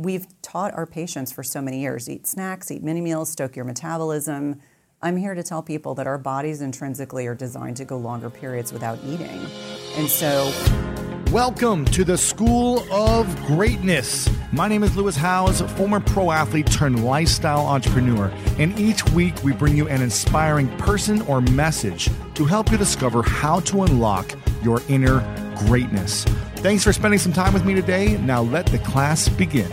we've taught our patients for so many years, eat snacks, eat mini meals, stoke your metabolism. I'm here to tell people that our bodies intrinsically are designed to go longer periods without eating. And so... Welcome to the School of Greatness. My name is Lewis Howes, former pro athlete turned lifestyle entrepreneur. And each week we bring you an inspiring person or message to help you discover how to unlock your inner greatness. Thanks for spending some time with me today. Now let the class begin.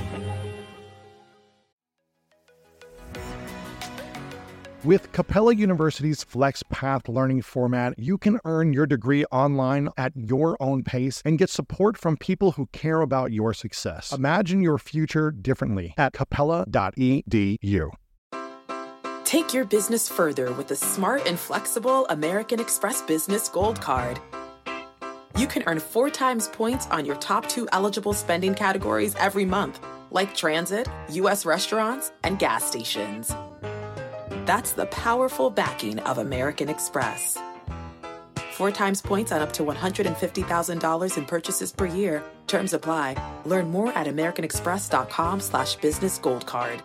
With Capella University's FlexPath learning format, you can earn your degree online at your own pace and get support from people who care about your success. Imagine your future differently at capella.edu. Take your business further with the smart and flexible American Express Business Gold Card. You can earn 4 times points on your top 2 eligible spending categories every month, like transit, U.S. restaurants, and gas stations. That's the powerful backing of American Express. 4 times points on up to $150,000 in purchases per year. Terms apply. Learn more at americanexpress.com/businessgoldcard.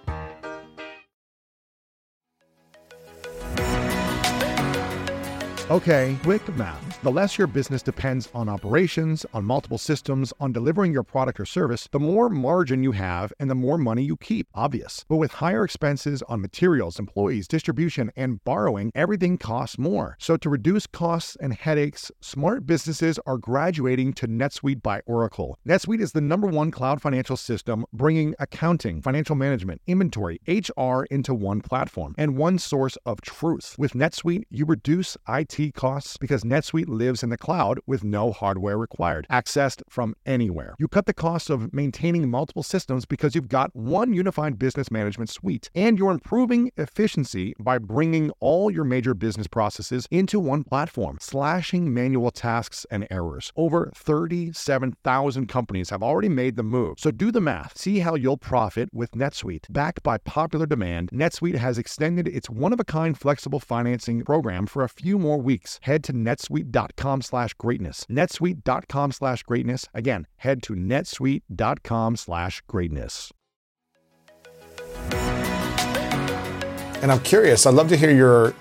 Okay, quick math. The less your business depends on operations, on multiple systems, on delivering your product or service, the more margin you have and the more money you keep. Obvious. But with higher expenses on materials, employees, distribution, and borrowing, everything costs more. So to reduce costs and headaches, smart businesses are graduating to NetSuite by Oracle. NetSuite is the #1 cloud financial system, bringing accounting, financial management, inventory, HR into one platform and one source of truth. With NetSuite, you reduce IT costs because NetSuite lives in the cloud with no hardware required, accessed from anywhere. You cut the cost of maintaining multiple systems because you've got one unified business management suite, and you're improving efficiency by bringing all your major business processes into one platform, slashing manual tasks and errors. Over 37,000 companies have already made the move. So do the math. See how you'll profit with NetSuite. Backed by popular demand, NetSuite has extended its one-of-a-kind flexible financing program for a few more weeks. Head to netsuite.com/greatness. netsuite.com/greatness. Again, head to netsuite.com/greatness. And I'm curious, I'd love to hear your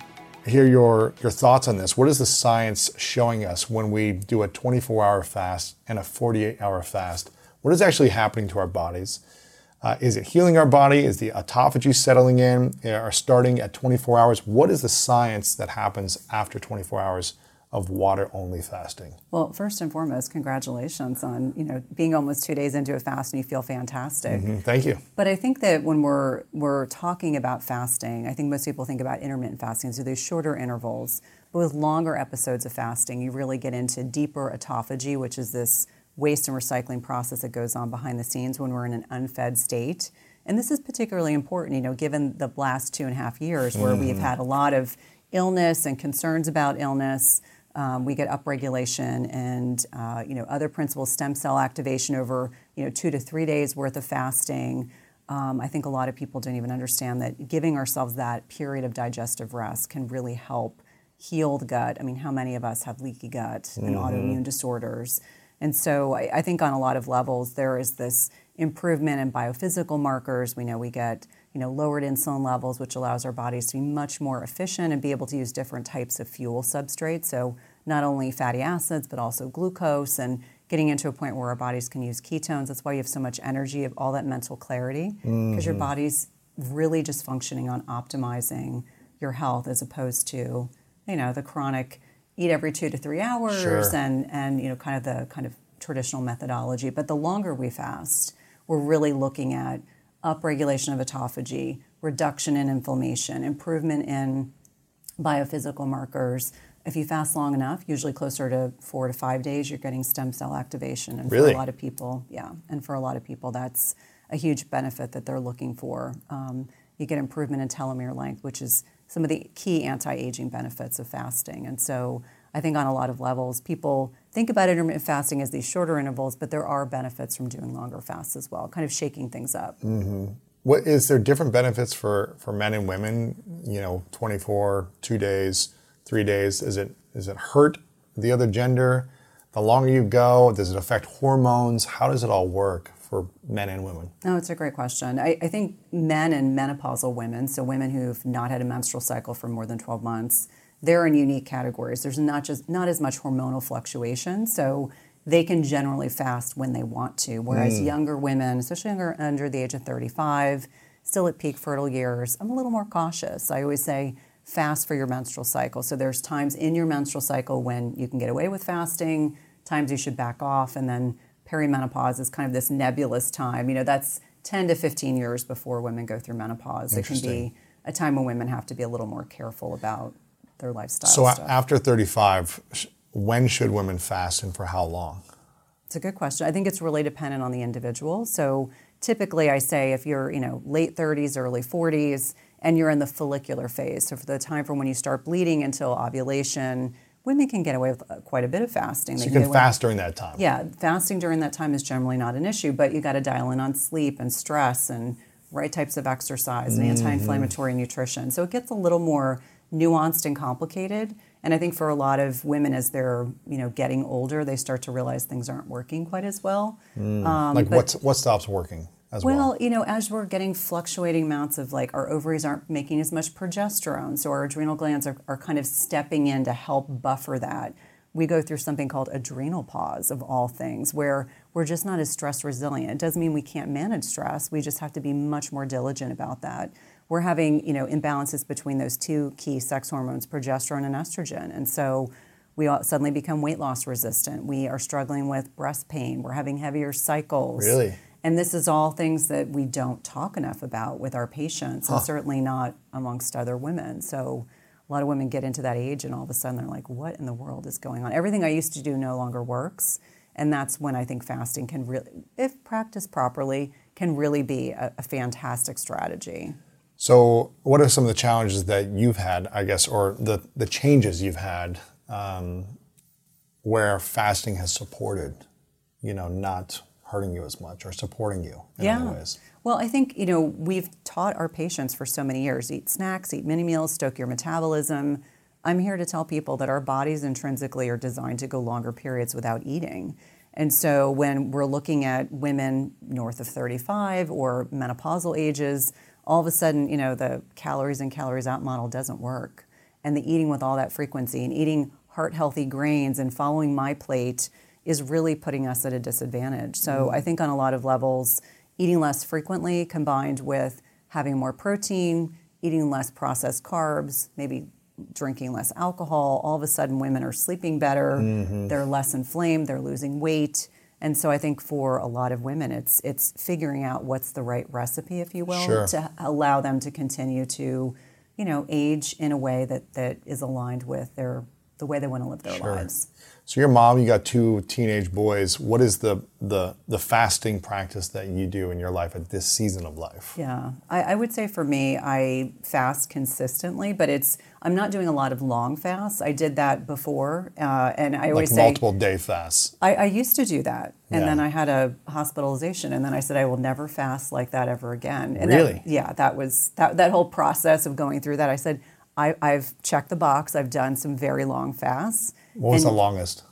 thoughts on this. What is the science showing us when we do a 24-hour fast and a 48-hour fast? What is actually happening to our bodies? Is it healing our body? Is the autophagy settling in or starting at 24 hours? What is the science that happens after 24 hours of water-only fasting? Well, first and foremost, congratulations on being almost 2 days into a fast and you feel fantastic. Thank you. But I think that when we're talking about fasting, I think most people think about intermittent fasting, so there's shorter intervals. But with longer episodes of fasting, you really get into deeper autophagy, which is this waste and recycling process that goes on behind the scenes when we're in an unfed state. And this is particularly important, given the last 2.5 years where we've had a lot of illness and concerns about illness. We get upregulation and, other principles, stem cell activation over, 2 to 3 days worth of fasting. I think a lot of people don't even understand that giving ourselves that period of digestive rest can really help heal the gut. I mean, how many of us have leaky gut and autoimmune disorders? And so I think on a lot of levels, there is this improvement in biophysical markers. We know we get, lowered insulin levels, which allows our bodies to be much more efficient and be able to use different types of fuel substrates. So not only fatty acids, but also glucose, and getting into a point where our bodies can use ketones. That's why you have so much energy, of all that mental clarity, because your body's really just functioning on optimizing your health as opposed to, the chronic eat every 2 to 3 hours and kind of traditional methodology. But the longer we fast, we're really looking at upregulation of autophagy, reduction in inflammation, improvement in biophysical markers. If you fast long enough, usually closer to 4 to 5 days, you're getting stem cell activation. And really? For a lot of people, that's a huge benefit that they're looking for. You get improvement in telomere length, which is some of the key anti-aging benefits of fasting. And so I think on a lot of levels, people think about intermittent fasting as these shorter intervals, but there are benefits from doing longer fasts as well, kind of shaking things up. What is there different benefits for men and women? 24, 2 days, 3 days. Is it hurt the other gender? The longer you go, does it affect hormones? How does it all work for men and women? No, it's a great question. I think men and menopausal women, so women who've not had a menstrual cycle for more than 12 months, they're in unique categories. There's not as much hormonal fluctuation, so they can generally fast when they want to, whereas younger women, especially under the age of 35, still at peak fertile years, I'm a little more cautious. I always say fast for your menstrual cycle. So there's times in your menstrual cycle when you can get away with fasting, times you should back off, and then perimenopause is kind of this nebulous time. You know, that's 10 to 15 years before women go through menopause. It can be a time when women have to be a little more careful about their lifestyle So stuff. after 35, when should women fast and for how long? It's a good question. I think it's really dependent on the individual. So typically I say if you're, late 30s, early 40s, and you're in the follicular phase, so for the time from when you start bleeding until ovulation, women can get away with quite a bit of fasting. So you can fast during that time? Yeah, fasting during that time is generally not an issue, but you got to dial in on sleep and stress and right types of exercise and anti-inflammatory nutrition. So it gets a little more nuanced and complicated. And I think for a lot of women, as they're getting older, they start to realize things aren't working quite as well. What stops working as well? Well, as we're getting fluctuating amounts of our ovaries aren't making as much progesterone, so our adrenal glands are kind of stepping in to help buffer that. We go through something called adrenal pause, of all things, where we're just not as stress resilient. It doesn't mean we can't manage stress. We just have to be much more diligent about that. We're having, imbalances between those two key sex hormones, progesterone and estrogen. And so we all suddenly become weight loss resistant. We are struggling with breast pain. We're having heavier cycles. Really? And this is all things that we don't talk enough about with our patients, and certainly not amongst other women. So a lot of women get into that age and all of a sudden they're like, what in the world is going on? Everything I used to do no longer works. And that's when I think fasting can really, if practiced properly, can really be a fantastic strategy. So what are some of the challenges that you've had, I guess, or the changes you've had where fasting has supported, not hurting you as much or supporting you in other ways? Well, I think, we've taught our patients for so many years, eat snacks, eat mini meals, stoke your metabolism. I'm here to tell people that our bodies intrinsically are designed to go longer periods without eating. And so when we're looking at women north of 35 or menopausal ages, all of a sudden, the calories in, calories out model doesn't work. And the eating with all that frequency and eating heart-healthy grains and following my plate is really putting us at a disadvantage. So I think on a lot of levels, eating less frequently combined with having more protein, eating less processed carbs, maybe drinking less alcohol, all of a sudden women are sleeping better, they're less inflamed, they're losing weight. And so I think for a lot of women, it's figuring out what's the right recipe, if you will, to allow them to continue to, age in a way that is aligned with the way they want to live their lives. So your mom, you got 2 teenage boys. What is the fasting practice that you do in your life at this season of life? Yeah, I would say for me, I fast consistently, but I'm not doing a lot of long fasts. I did that before, and I always say multiple day fasts. I used to do that, and then I had a hospitalization, and then I said I will never fast like that ever again. And really? That was that whole process of going through that. I said I've checked the box. I've done some very long fasts. What was the longest?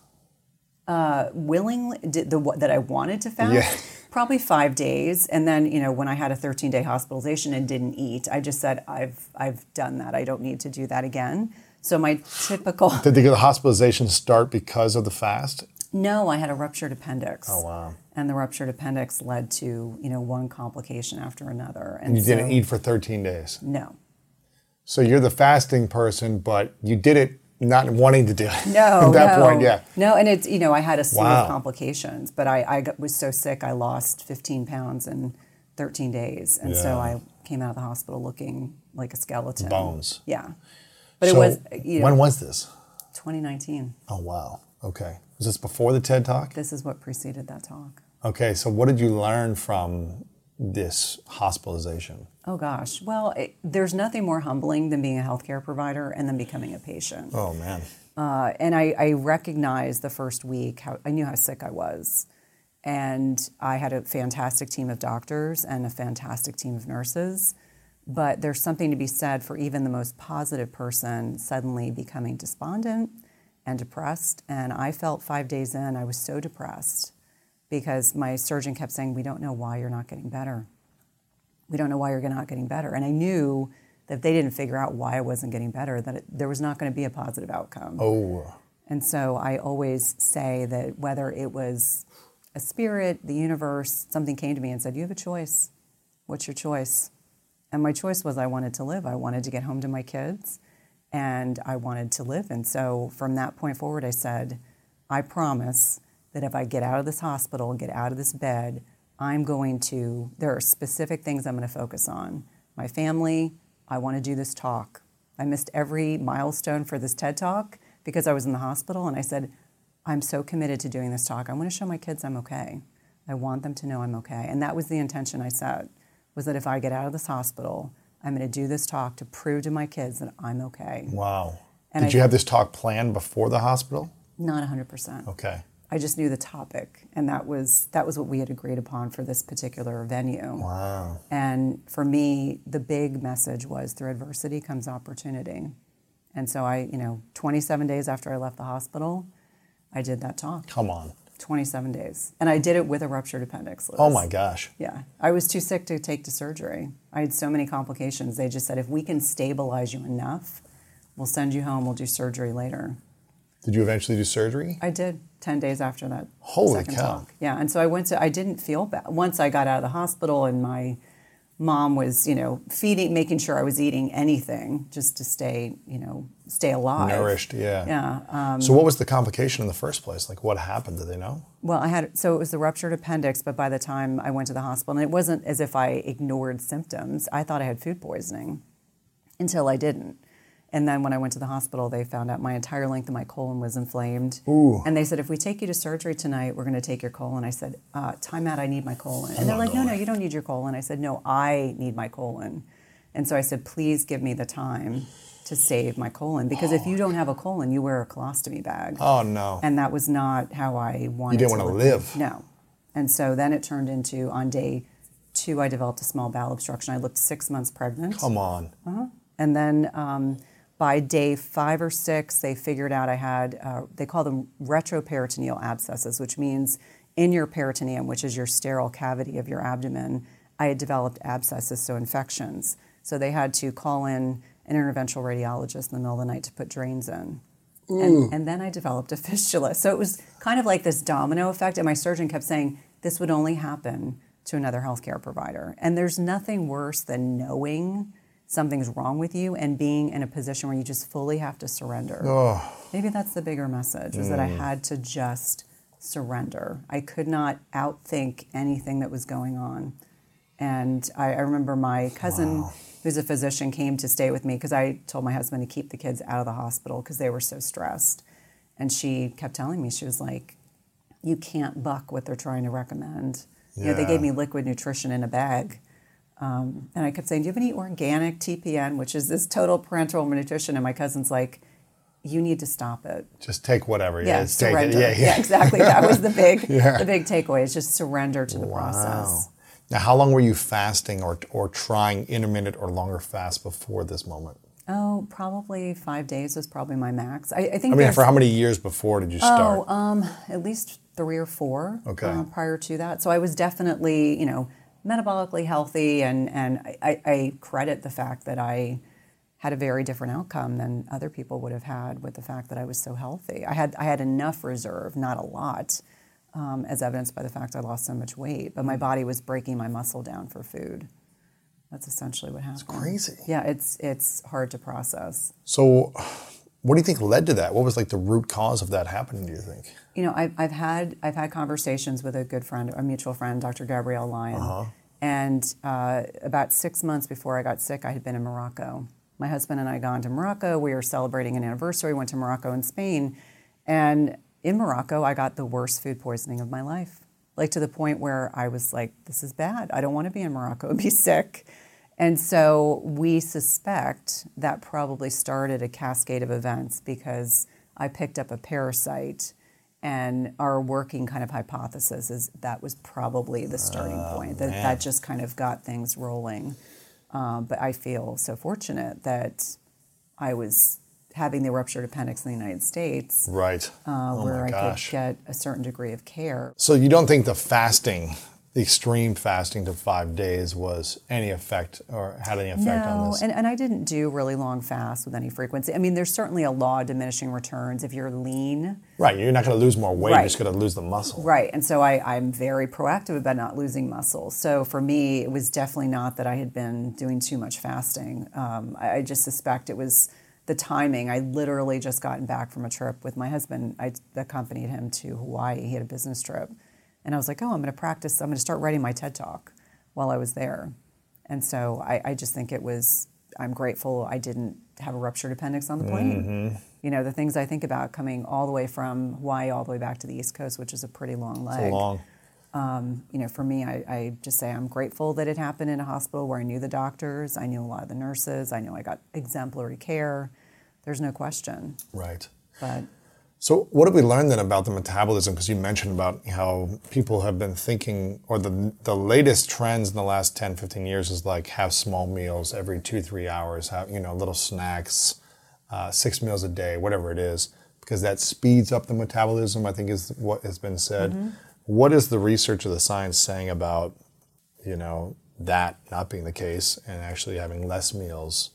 Willingly, that I wanted to fast, probably 5 days. And then, when I had a 13-day hospitalization and didn't eat, I just said, I've done that. I don't need to do that again. So my typical... Did the hospitalization start because of the fast? No, I had a ruptured appendix. Oh, wow. And the ruptured appendix led to, one complication after another. And you didn't eat for 13 days? No. So you're the fasting person, but you did it not wanting to do it. No, at that point, yeah. No, and it's, I had a slew of complications, but I was so sick, I lost 15 pounds in 13 days. And so I came out of the hospital looking like a skeleton. Bones. Yeah. But so it was, when was this? 2019. Oh, wow. Okay. Was this before the TED Talk? This is what preceded that talk. Okay, so what did you learn from this hospitalization? Oh gosh, well, there's nothing more humbling than being a healthcare provider and then becoming a patient. Oh man. And I recognized the first week, I knew how sick I was. And I had a fantastic team of doctors and a fantastic team of nurses. But there's something to be said for even the most positive person suddenly becoming despondent and depressed. And I felt 5 days in, I was so depressed. because my surgeon kept saying, we don't know why you're not getting better. We don't know why you're not getting better. And I knew that if they didn't figure out why I wasn't getting better, that there was not going to be a positive outcome. Oh. And so I always say that whether it was a spirit, the universe, something came to me and said, you have a choice. What's your choice? And my choice was I wanted to live. I wanted to get home to my kids, and I wanted to live. And so from that point forward, I said, I promise that if I get out of this hospital, get out of this bed, there are specific things I'm going to focus on. My family, I want to do this talk. I missed every milestone for this TED Talk because I was in the hospital, and I said, I'm so committed to doing this talk. I want to show my kids I'm okay. I want them to know I'm okay. And that was the intention I set, was that if I get out of this hospital, I'm going to do this talk to prove to my kids that I'm okay. Wow. And Did you have this talk planned before the hospital? Not 100%. Okay. I just knew the topic, and that was what we had agreed upon for this particular venue. Wow. And for me, the big message was through adversity comes opportunity. And so 27 days after I left the hospital, I did that talk. Come on. 27 days. And I did it with a ruptured appendix, Liz. Oh my gosh. Yeah. I was too sick to take to surgery. I had so many complications. They just said, if we can stabilize you enough, we'll send you home, we'll do surgery later. Did you eventually do surgery? I did, 10 days after that Holy second cow. talk. Yeah, and so I didn't feel bad. Once I got out of the hospital and my mom was, making sure I was eating anything just to stay alive. Nourished, yeah. Yeah. So what was the complication in the first place? Like, what happened? Did they know? Well, it was the ruptured appendix, but by the time I went to the hospital, and it wasn't as if I ignored symptoms. I thought I had food poisoning until I didn't. And then when I went to the hospital, they found out my entire length of my colon was inflamed. Ooh. And they said, if we take you to surgery tonight, we're going to take your colon. I said, time out, I need my colon. And they're like, no, you don't need your colon. I said, no, I need my colon. And so I said, please give me the time to save my colon. Because if you don't have a colon, you wear a colostomy bag. Oh, no. And that was not how I wanted You didn't want to live. No. And so then it turned into, on day 2, I developed a small bowel obstruction. I looked 6 months pregnant. Come on. And then by day 5 or 6, they figured out I had, they call them retroperitoneal abscesses, which means in your peritoneum, which is your sterile cavity of your abdomen, I had developed abscesses, so infections. So they had to call in an interventional radiologist in the middle of the night to put drains in. And then I developed a fistula. So it was kind of like this domino effect, and my surgeon kept saying, this would only happen to another healthcare provider. And there's nothing worse than knowing something's wrong with you and being in a position where you just fully have to surrender. Oh. Maybe that's the bigger message, was that I had to just surrender. I could not outthink anything that was going on. And I remember my cousin, who's a physician, came to stay with me because I told my husband to keep the kids out of the hospital because they were so stressed. And she kept telling me, she was like, you can't buck what they're trying to recommend. Yeah. They gave me liquid nutrition in a bag. And I kept saying, do you have any organic TPN, which is this total parenteral nutrition? And my cousin's like, you need to stop it. Just take whatever. Yeah, take surrender. it. Yeah, exactly. That was the big takeaway, is just surrender to the process. Now, how long were you fasting or trying intermittent or longer fast before this moment? Oh, probably 5 days was probably my max. I think. I mean, for how many years before did you start? At least 3 or 4. Okay. Prior to that, so I was definitely, metabolically healthy, and I credit the fact that I had a very different outcome than other people would have had with the fact that I was so healthy. I had enough reserve, not a lot, as evidenced by the fact I lost so much weight, but my body was breaking my muscle down for food. That's essentially what happened. It's crazy. Yeah, it's hard to process. So what do you think led to that? What was like the root cause of that happening, do you think? I've had conversations with a good friend, a mutual friend, Dr. Gabrielle Lyon, and about 6 months before I got sick, I had been in Morocco. My husband and I had gone to Morocco. We were celebrating an anniversary, went to Morocco and Spain, and in Morocco, I got the worst food poisoning of my life, like to the point where I was like, this is bad. I don't want to be in Morocco and be sick. And so we suspect that probably started a cascade of events because I picked up a parasite, and our working kind of hypothesis is that was probably the starting point, that just kind of got things rolling. But I feel so fortunate that I was having the ruptured appendix in the United States, Right. where I gosh. could get a certain degree of care. So you don't think the fasting, the extreme fasting to 5 days was any effect or had any effect on this? And I didn't do really long fasts with any frequency. I mean, there's certainly a law of diminishing returns. If you're lean, Right, you're not going to lose more weight, Right. you're just going to lose the muscle. right, and so I'm very proactive about not losing muscle. So for me, it was definitely not that I had been doing too much fasting. I just suspect it was the timing. I literally just gotten back from a trip with my husband. I accompanied him to Hawaii. He had a business trip. And I was like, oh, I'm going to practice. I'm going to start writing my TED Talk while I was there. And so I just think I'm grateful I didn't have a ruptured appendix on the plane. You know, the things I think about coming all the way from Hawaii all the way back to the East Coast, which is a pretty long leg. It's long. You know, for me, I just say I'm grateful that it happened in a hospital where I knew the doctors, I knew a lot of the nurses, I knew I got exemplary care. There's no question. Right. But So what have we learned then about the metabolism? Because you mentioned about how people have been thinking, or the latest trends in the last 10, 15 years is like have small meals every 2-3 hours, have, little snacks, 6 meals a day, whatever it is, because that speeds up the metabolism, I think is what has been said. Mm-hmm. What is the research or the science saying about, that not being the case and actually having less meals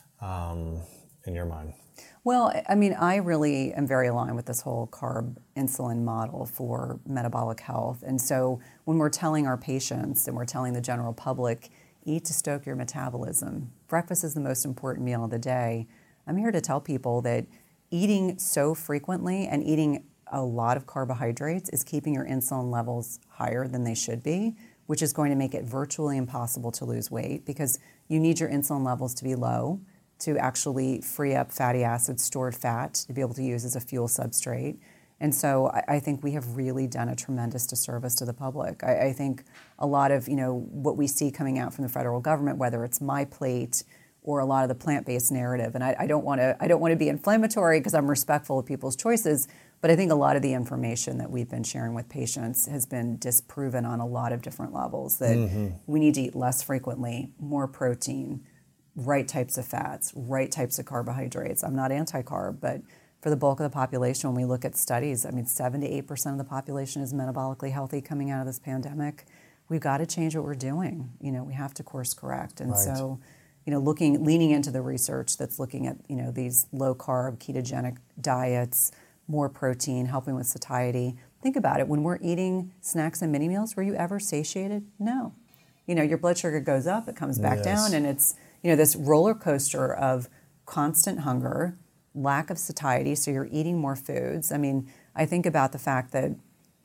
in your mind? Well, I mean, I really am very aligned with this whole carb insulin model for metabolic health. And so when we're telling our patients and we're telling the general public, eat to stoke your metabolism, breakfast is the most important meal of the day, I'm here to tell people that eating so frequently and eating a lot of carbohydrates is keeping your insulin levels higher than they should be, which is going to make it virtually impossible to lose weight because you need your insulin levels to be low to actually free up fatty acids, stored fat, to be able to use as a fuel substrate. And so I think we have really done a tremendous disservice to the public. I think a lot of, what we see coming out from the federal government, whether it's My Plate or a lot of the plant-based narrative, and I don't want to be inflammatory because I'm respectful of people's choices, but I think a lot of the information that we've been sharing with patients has been disproven on a lot of different levels, that we need to eat less frequently, more protein, right types of fats, right types of carbohydrates. I'm not anti-carb, but for the bulk of the population, when we look at studies, 7 to 8% of the population is metabolically healthy coming out of this pandemic. We've got to change what we're doing. We have to course correct. And so, leaning into the research that's looking at, these low carb, ketogenic diets, more protein, helping with satiety. Think about it. When we're eating snacks and mini meals, were you ever satiated? No. Your blood sugar goes up, it comes back down, and it's, this roller coaster of constant hunger, lack of satiety, so you're eating more foods. I think about the fact that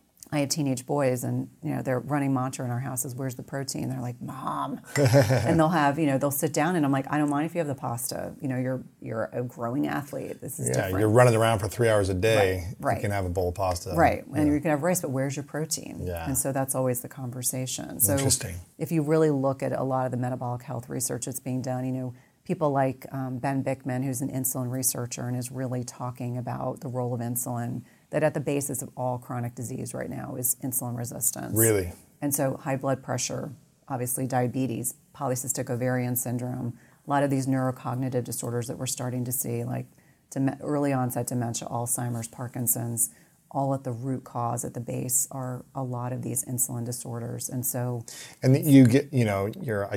I have teenage boys and, they're running mantra in our houses, where's the protein? They're like, Mom. And they'll have, they'll sit down and I'm like, I don't mind if you have the pasta. You're a growing athlete. This is different. You're running around for 3 hours a day. Right. You can have a bowl of pasta. Right. And you can have rice, but where's your protein? Yeah. And so that's always the conversation. So Interesting. If you really look at a lot of the metabolic health research that's being done, people like Ben Bickman, who's an insulin researcher and is really talking about the role of insulin, that at the basis of all chronic disease right now is insulin resistance. Really? And so high blood pressure, obviously diabetes, polycystic ovarian syndrome, a lot of these neurocognitive disorders that we're starting to see, like early onset dementia, Alzheimer's, Parkinson's, all at the root cause, at the base, are a lot of these insulin disorders. And so... And you get, your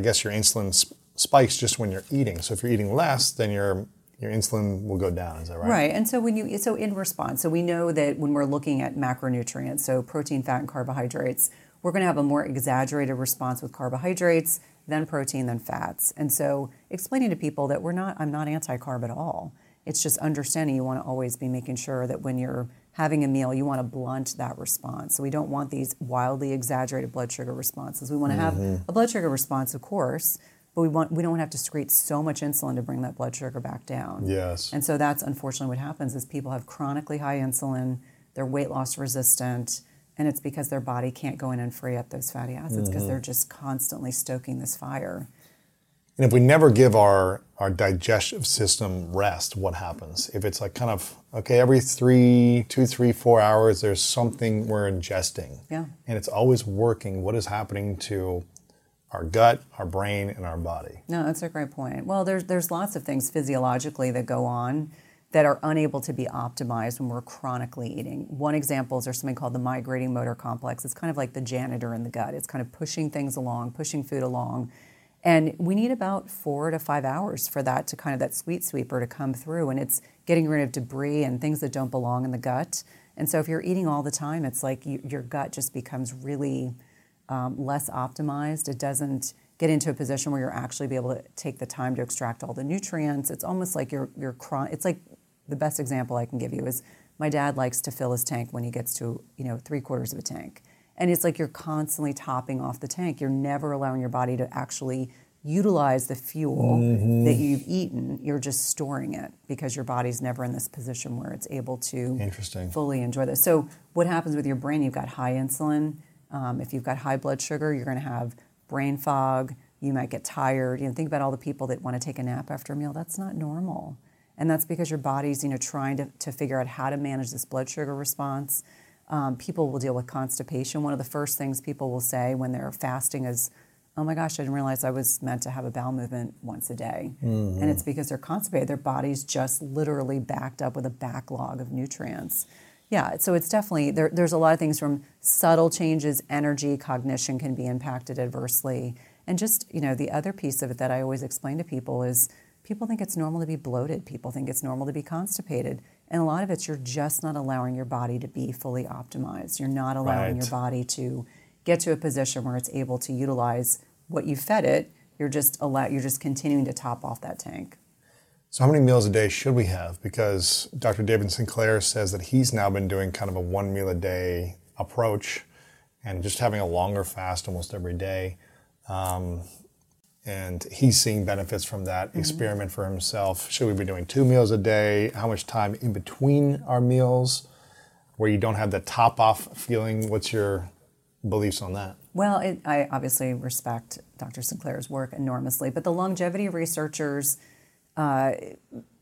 insulin spikes just when you're eating. So if you're eating less, then your insulin will go down, is that right? Right, and so in response, so we know that when we're looking at macronutrients, so protein, fat, and carbohydrates, we're going to have a more exaggerated response with carbohydrates, then protein, then fats. And so explaining to people that I'm not anti-carb at all. It's just understanding you want to always be making sure that when you're having a meal, you want to blunt that response. So we don't want these wildly exaggerated blood sugar responses. We want to have a blood sugar response, of course, but we don't have to secrete so much insulin to bring that blood sugar back down. Yes. And so that's unfortunately what happens is people have chronically high insulin, they're weight loss resistant, and it's because their body can't go in and free up those fatty acids because they're just constantly stoking this fire. And if we never give our digestive system rest, what happens? If it's like kind of, every 2, 3, 4 hours, there's something we're ingesting. Yeah. And it's always working. What is happening to our gut, our brain, and our body? No, that's a great point. Well, there's lots of things physiologically that go on that are unable to be optimized when we're chronically eating. One example is there's something called the migrating motor complex. It's kind of like the janitor in the gut. It's kind of pushing things along, pushing food along. And we need about 4 to 5 hours for that to kind of, that sweet sweeper to come through. And it's getting rid of debris and things that don't belong in the gut. And so if you're eating all the time, it's like your gut just becomes really less optimized. It doesn't get into a position where you're actually be able to take the time to extract all the nutrients. It's almost like it's like, the best example I can give you is my dad likes to fill his tank when he gets to 3/4 of a tank. And it's like you're constantly topping off the tank. You're never allowing your body to actually utilize the fuel that you've eaten. You're just storing it because your body's never in this position where it's able to fully enjoy this. So what happens with your brain? You've got high insulin. If you've got high blood sugar, you're going to have brain fog. You might get tired. Think about all the people that want to take a nap after a meal. That's not normal. And that's because your body's, trying to figure out how to manage this blood sugar response. People will deal with constipation. One of the first things people will say when they're fasting is, oh my gosh, I didn't realize I was meant to have a bowel movement once a day. And it's because they're constipated. Their body's just literally backed up with a backlog of nutrients. Yeah, so it's definitely, there's a lot of things from subtle changes, energy, cognition can be impacted adversely. And just, the other piece of it that I always explain to people is, people think it's normal to be bloated. People think it's normal to be constipated. And a lot of it's you're just not allowing your body to be fully optimized. You're not allowing your body to get to a position where it's able to utilize what you fed it. You're just continuing to top off that tank. So how many meals a day should we have? Because Dr. David Sinclair says that he's now been doing kind of a 1 meal a day approach and just having a longer fast almost every day. And he's seeing benefits from that experiment for himself. Should we be doing 2 meals a day? How much time in between our meals where you don't have the top off feeling? What's your beliefs on that? Well, I obviously respect Dr. Sinclair's work enormously, but the longevity researchers, they're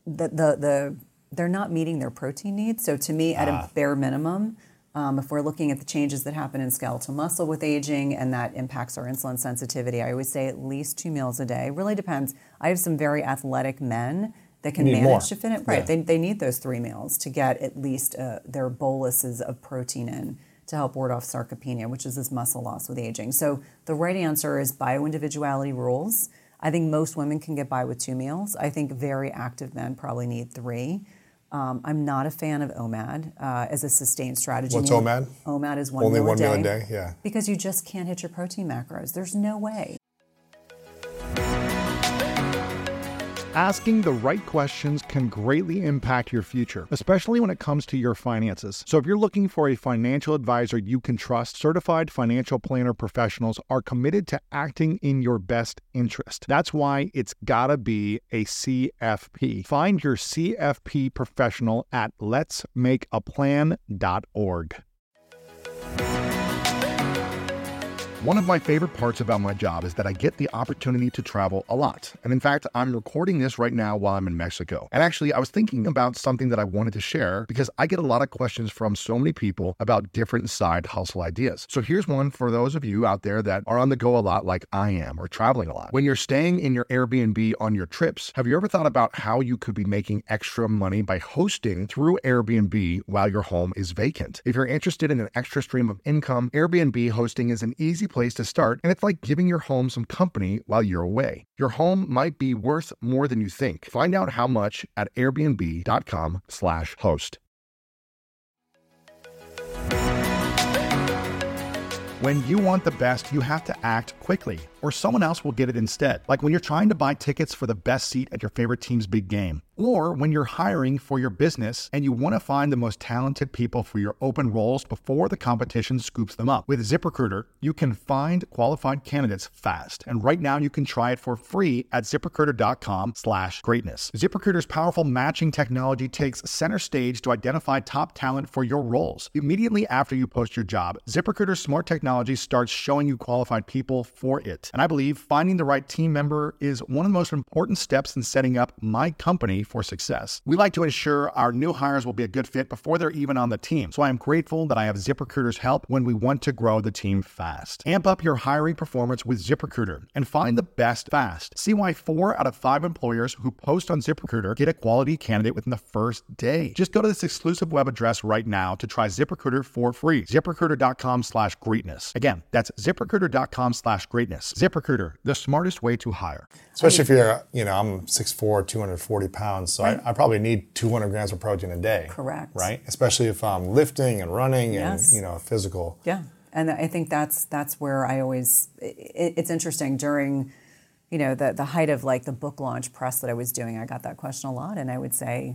not meeting their protein needs. So to me, at a bare minimum, if we're looking at the changes that happen in skeletal muscle with aging and that impacts our insulin sensitivity, I always say at least 2 meals a day. It really depends. I have some very athletic men that can manage to fit it. Right, they need those 3 meals to get at least their boluses of protein in to help ward off sarcopenia, which is this muscle loss with aging. So the right answer is bioindividuality rules. I think most women can get by with 2 meals. I think very active men probably need 3. I'm not a fan of OMAD as a sustained strategy. What's OMAD? OMAD is only 1 meal a day. Yeah. Because you just can't hit your protein macros. There's no way. Asking the right questions can greatly impact your future, especially when it comes to your finances. So if you're looking for a financial advisor you can trust, certified financial planner professionals are committed to acting in your best interest. That's why it's gotta be a CFP. Find your CFP professional at letsmakeaplan.org. One of my favorite parts about my job is that I get the opportunity to travel a lot. And in fact, I'm recording this right now while I'm in Mexico. And actually, I was thinking about something that I wanted to share because I get a lot of questions from so many people about different side hustle ideas. So here's one for those of you out there that are on the go a lot like I am or traveling a lot. When you're staying in your Airbnb on your trips, have you ever thought about how you could be making extra money by hosting through Airbnb while your home is vacant? If you're interested in an extra stream of income, Airbnb hosting is an easy place to start, and it's like giving your home some company while you're away. Your home might be worth more than you think. Find out how much at airbnb.com/host. When you want the best, you have to act quickly, or someone else will get it instead. Like when you're trying to buy tickets for the best seat at your favorite team's big game. Or when you're hiring for your business and you want to find the most talented people for your open roles before the competition scoops them up. With ZipRecruiter, you can find qualified candidates fast. And right now you can try it for free at ZipRecruiter.com/greatness. ZipRecruiter's powerful matching technology takes center stage to identify top talent for your roles. Immediately after you post your job, ZipRecruiter's smart technology starts showing you qualified people for it. And I believe finding the right team member is one of the most important steps in setting up my company for success. We like to ensure our new hires will be a good fit before they're even on the team. So I am grateful that I have ZipRecruiter's help when we want to grow the team fast. Amp up your hiring performance with ZipRecruiter and find the best fast. See why 4 out of 5 employers who post on ZipRecruiter get a quality candidate within the first day. Just go to this exclusive web address right now to try ZipRecruiter for free. ZipRecruiter.com/greatness. Again, that's ZipRecruiter.com/greatness. ZipRecruiter, the smartest way to hire. Especially if you're, I'm 6'4", 240 pounds, so I probably need 200 grams of protein a day. Correct. Right? Especially if I'm lifting and running and, physical. Yeah. And I think that's where I always, it's interesting during, the height of like the book launch press that I was doing, I got that question a lot. And I would say,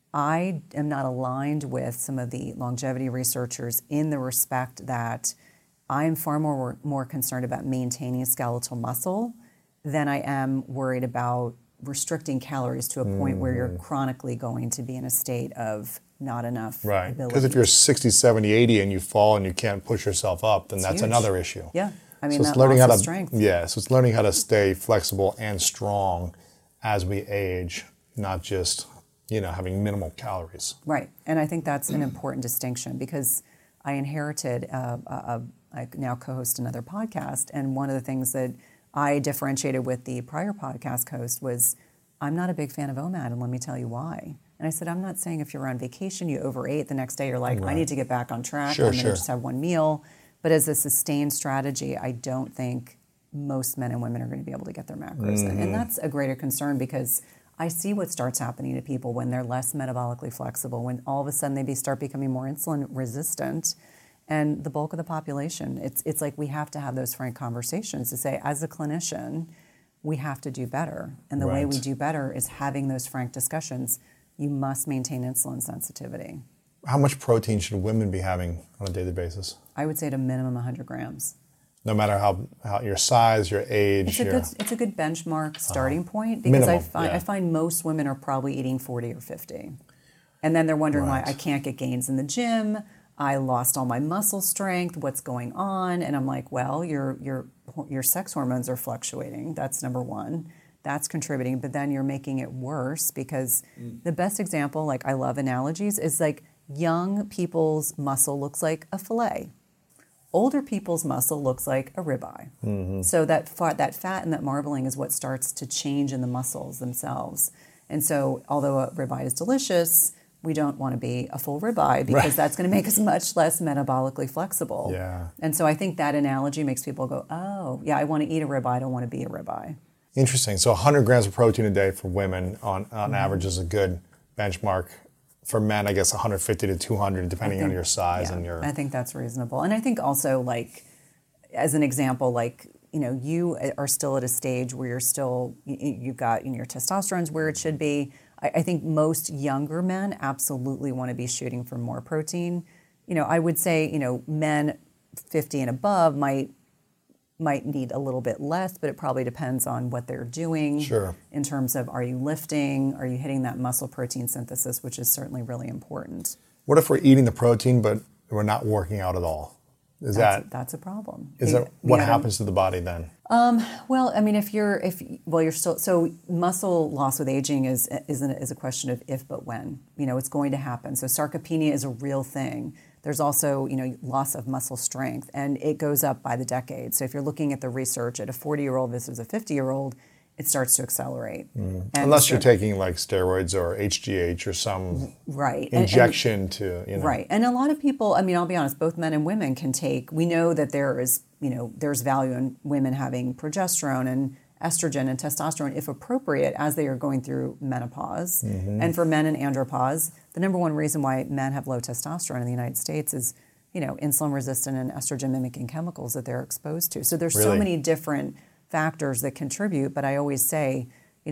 I am not aligned with some of the longevity researchers in the respect that I'm far more concerned about maintaining skeletal muscle than I am worried about restricting calories to a point where you're chronically going to be in a state of not enough right. ability. Because if you're 60, 70, 80 and you fall and you can't push yourself up, then that's huge. another issue. Yeah. I mean, so it's that learning loss how of to strength. Yeah, so it's learning how to stay flexible and strong as we age, not just, having minimal calories. Right. And I think that's an important distinction because I inherited, I now co-host another podcast, and one of the things that I differentiated with the prior podcast host was I'm not a big fan of OMAD, and let me tell you why. And I said, I'm not saying if you're on vacation, you overate, the next day you're like, I need to get back on track, I'm going to just have one meal. But as a sustained strategy, I don't think most men and women are going to be able to get their macros. And that's a greater concern because I see what starts happening to people when they're less metabolically flexible, when all of a sudden they start becoming more insulin resistant. And the bulk of the population, it's like we have to have those frank conversations to say, as a clinician, we have to do better. And the way we do better is having those frank discussions. You must maintain insulin sensitivity. How much protein should women be having on a daily basis? I would say at a minimum 100 grams. No matter how your size, your age. It's a good benchmark starting point because minimum, I find most women are probably eating 40 or 50. And then they're wondering why I can't get gains in the gym. I lost all my muscle strength. What's going on? And I'm like, well, your sex hormones are fluctuating. That's number one. That's contributing. But then you're making it worse because the best example, like I love analogies, is like young people's muscle looks like a fillet. Older people's muscle looks like a ribeye. So that fat and that marbling is what starts to change in the muscles themselves. And so although a ribeye is delicious, we don't want to be a full ribeye because that's going to make us much less metabolically flexible. Yeah. And so I think that analogy makes people go, oh, yeah, I want to eat a ribeye. I don't want to be a ribeye. Interesting. So 100 grams of protein a day for women on average is a good benchmark. For men, I guess 150 to 200, depending on your size and your... I think that's reasonable. And I think also, like, as an example, like, you are still at a stage where you've got, your testosterone's where it should be. I think most younger men absolutely want to be shooting for more protein. I would say, men 50 and above might need a little bit less, but it probably depends on what they're doing. Sure. In terms of, are you lifting? Are you hitting that muscle protein synthesis, which is certainly really important. What if we're eating the protein, but we're not working out at all? That's a problem. What happens to the body then? Well, I mean, you're still, so muscle loss with aging is a question of if but when. It's going to happen. So sarcopenia is a real thing. There's also, loss of muscle strength, and it goes up by the decade. So if you're looking at the research at a 40-year-old versus a 50-year-old, it starts to accelerate. Unless you're taking like steroids or HGH or some injection to. Right. And a lot of people, I mean, I'll be honest, both men and women can take, we know that there's value in women having progesterone and estrogen and testosterone, if appropriate, as they are going through menopause. And for men in andropause, the number one reason why men have low testosterone in the United States is, insulin-resistant and estrogen-mimicking chemicals that they're exposed to. So there's so many different factors that contribute, but I always say,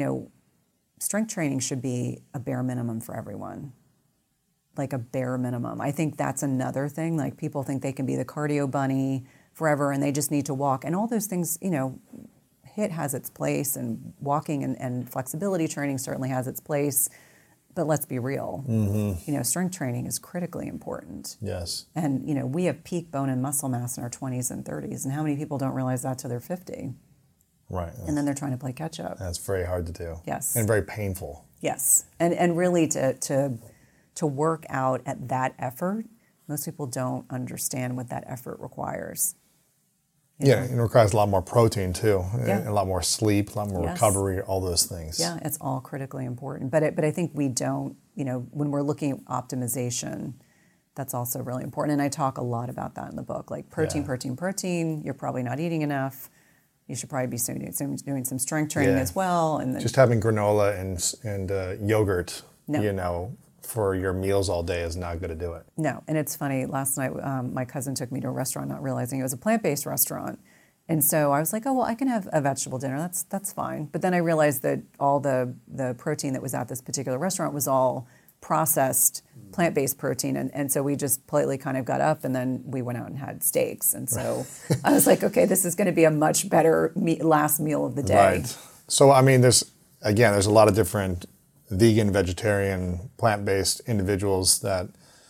strength training should be a bare minimum for everyone. Like a bare minimum. I think that's another thing. Like people think they can be the cardio bunny forever and they just need to walk. And all those things, HIIT has its place, and walking and flexibility training certainly has its place. But let's be real. Strength training is critically important. Yes. And, we have peak bone and muscle mass in our 20s and 30s. And how many people don't realize that till they're 50? Right. And then they're trying to play catch up. That's very hard to do. Yes. And very painful. Yes. And really to work out at that effort, most people don't understand what that effort requires. Yeah, it requires a lot more protein too, Yeah. a lot more sleep, a lot more recovery, all those things. Yeah, it's all critically important. But I think we don't, when we're looking at optimization, that's also really important. And I talk a lot about that in the book, like protein, you're probably not eating enough. You should probably be doing some strength training as well. And then, just having granola and yogurt, No. for your meals all day is not going to do it. No, and it's funny, last night my cousin took me to a restaurant not realizing it was a plant-based restaurant. And so I was like, oh, well, I can have a vegetable dinner, that's fine. But then I realized that all the protein that was at this particular restaurant was all processed plant-based protein. And so we just politely kind of got up and then we went out and had steaks. And so I was like, okay, this is going to be a much better last meal of the day. Right. So, I mean, there's a lot of different vegan, vegetarian, plant-based individuals that,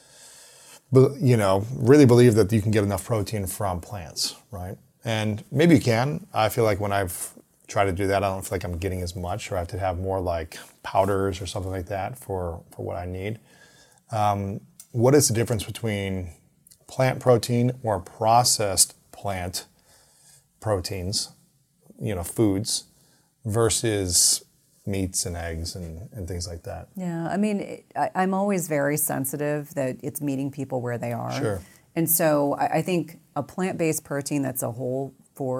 really believe that you can get enough protein from plants, right? And maybe you can. I feel like when I've tried to do that, I don't feel like I'm getting as much, or I have to have more like powders or something like that for what I need. What is the difference between plant protein or processed plant proteins, foods, versus meats and eggs and things like that? Yeah, I mean, I'm always very sensitive that it's meeting people where they are. Sure. And so I think a plant-based protein that's a whole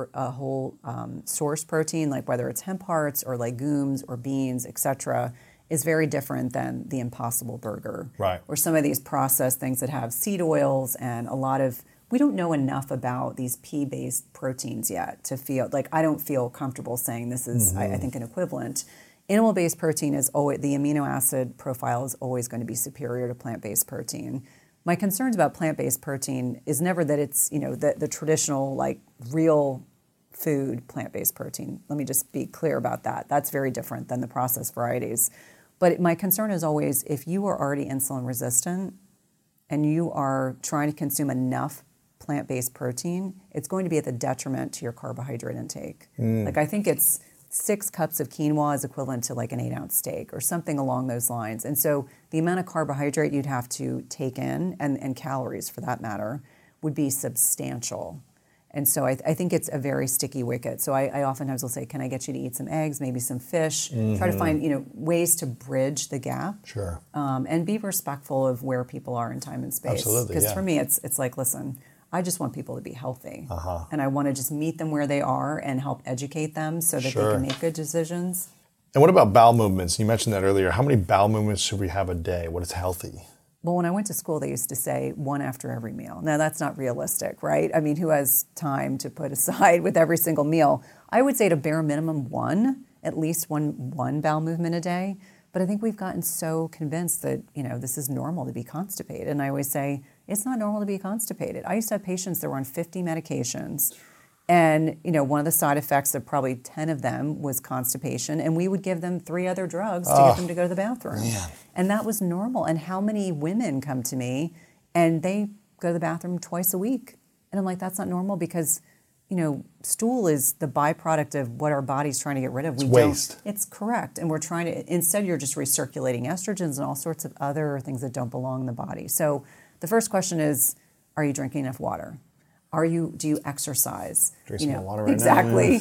source protein, like whether it's hemp hearts or legumes or beans, etc., is very different than the Impossible Burger. Right. Or some of these processed things that have seed oils and we don't know enough about these pea-based proteins yet to feel, like I don't feel comfortable saying this is, I think, an equivalent. Animal-based protein is always, the amino acid profile is always going to be superior to plant-based protein. My concerns about plant-based protein is never that it's, the traditional, like, real food plant-based protein. Let me just be clear about that. That's very different than the processed varieties. But my concern is always, if you are already insulin resistant and you are trying to consume enough plant-based protein, it's going to be at the detriment to your carbohydrate intake. Like, I think it's 6 cups of quinoa is equivalent to like an 8-ounce steak or something along those lines. And so the amount of carbohydrate you'd have to take in, and calories for that matter, would be substantial. And so I think it's a very sticky wicket. So I oftentimes will say, can I get you to eat some eggs, maybe some fish? Try to find ways to bridge the gap. Sure. And be respectful of where people are in time and space. Absolutely, Because for me, it's like, listen, I just want people to be healthy. And I want to just meet them where they are and help educate them so that they can make good decisions. And what about bowel movements? You mentioned that earlier. How many bowel movements should we have a day? What is healthy? Well, when I went to school, they used to say 1 after every meal. Now, that's not realistic, right? I mean, who has time to put aside with every single meal? I would say at a bare minimum 1, at least one bowel movement a day. But I think we've gotten so convinced that, this is normal to be constipated. And I always say, it's not normal to be constipated. I used to have patients that were on 50 medications. And, one of the side effects of probably 10 of them was constipation. And we would give them 3 other drugs to get them to go to the bathroom. Man. And that was normal. And how many women come to me and they go to the bathroom twice a week? And I'm like, that's not normal because, stool is the byproduct of what our body's trying to get rid of. It's waste. It's correct. And we're trying to, instead you're just recirculating estrogens and all sorts of other things that don't belong in the body. So the first question is, are you drinking enough water? Do you exercise? Drink some more water right exactly.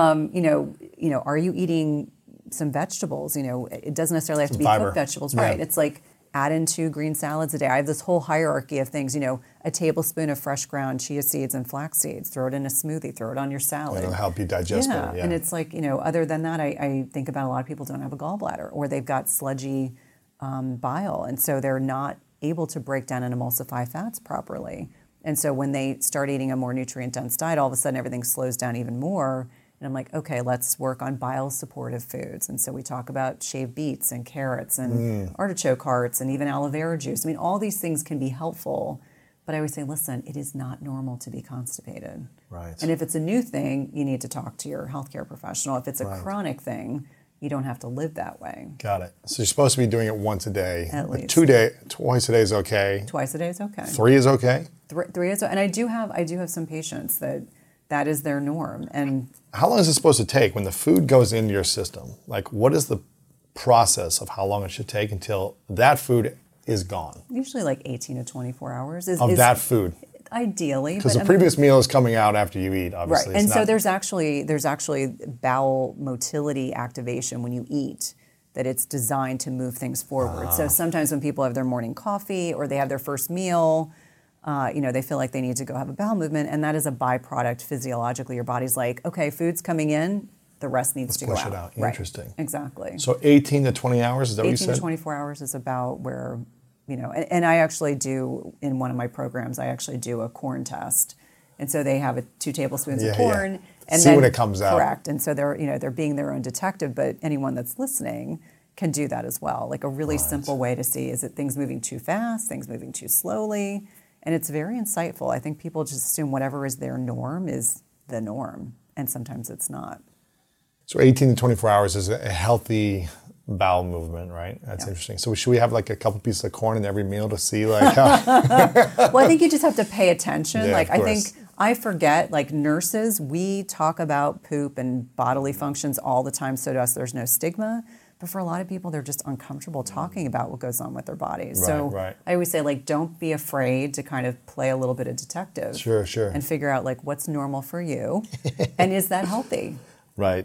Now. Are you eating some vegetables? It doesn't necessarily have to be cooked vegetables, right? It's like add in 2 green salads a day. I have this whole hierarchy of things, a tablespoon of fresh ground chia seeds and flax seeds, throw it in a smoothie, throw it on your salad. It'll help you digest better. Yeah. And it's like, other than that, I think about a lot of people don't have a gallbladder or they've got sludgy bile. And so they're not able to break down and emulsify fats properly. And so when they start eating a more nutrient-dense diet, all of a sudden everything slows down even more. And I'm like, okay, let's work on bile-supportive foods. And so we talk about shaved beets and carrots and artichoke hearts and even aloe vera juice. I mean, all these things can be helpful. But I always say, listen, it is not normal to be constipated. Right. And if it's a new thing, you need to talk to your healthcare professional. If it's a chronic thing, you don't have to live that way. Got it. So you're supposed to be doing it once a day. At least. Twice a day is okay. Twice a day is okay. 3 is okay. 3 is, and I do have some patients that that is their norm. And how long is it supposed to take when the food goes into your system? Like, what is the process of how long it should take until that food is gone? Usually like 18 to 24 hours. That food? Ideally. Because the previous meal is coming out after you eat, obviously. Right, and so there's actually bowel motility activation when you eat, that it's designed to move things forward. So sometimes when people have their morning coffee or they have their first meal, they feel like they need to go have a bowel movement, and that is a byproduct physiologically. Your body's like, okay, food's coming in, the rest needs to go out. Push it out. Right. Interesting. Exactly. So 18 to 20 hours, is that what you said? 18 to 24 hours is about where, and I actually do, in one of my programs, I actually do a corn test. And so they have 2 tablespoons of corn. Yeah. And see then, when it comes out. Correct. And so they're being their own detective, but anyone that's listening can do that as well. Like a really simple way to see, is it things moving too fast, things moving too slowly? And it's very insightful. I think people just assume whatever is their norm is the norm, and sometimes it's not. So 18 to 24 hours is a healthy bowel movement, right? That's interesting. So should we have like a couple pieces of corn in every meal to see like how? Well, I think you just have to pay attention. Yeah, like of course. I forget, like nurses, we talk about poop and bodily functions all the time, so to us there's no stigma. But for a lot of people, they're just uncomfortable talking about what goes on with their bodies. Right. I always say, like, don't be afraid to kind of play a little bit of detective. Sure. And figure out, like, what's normal for you, and is that healthy? Right.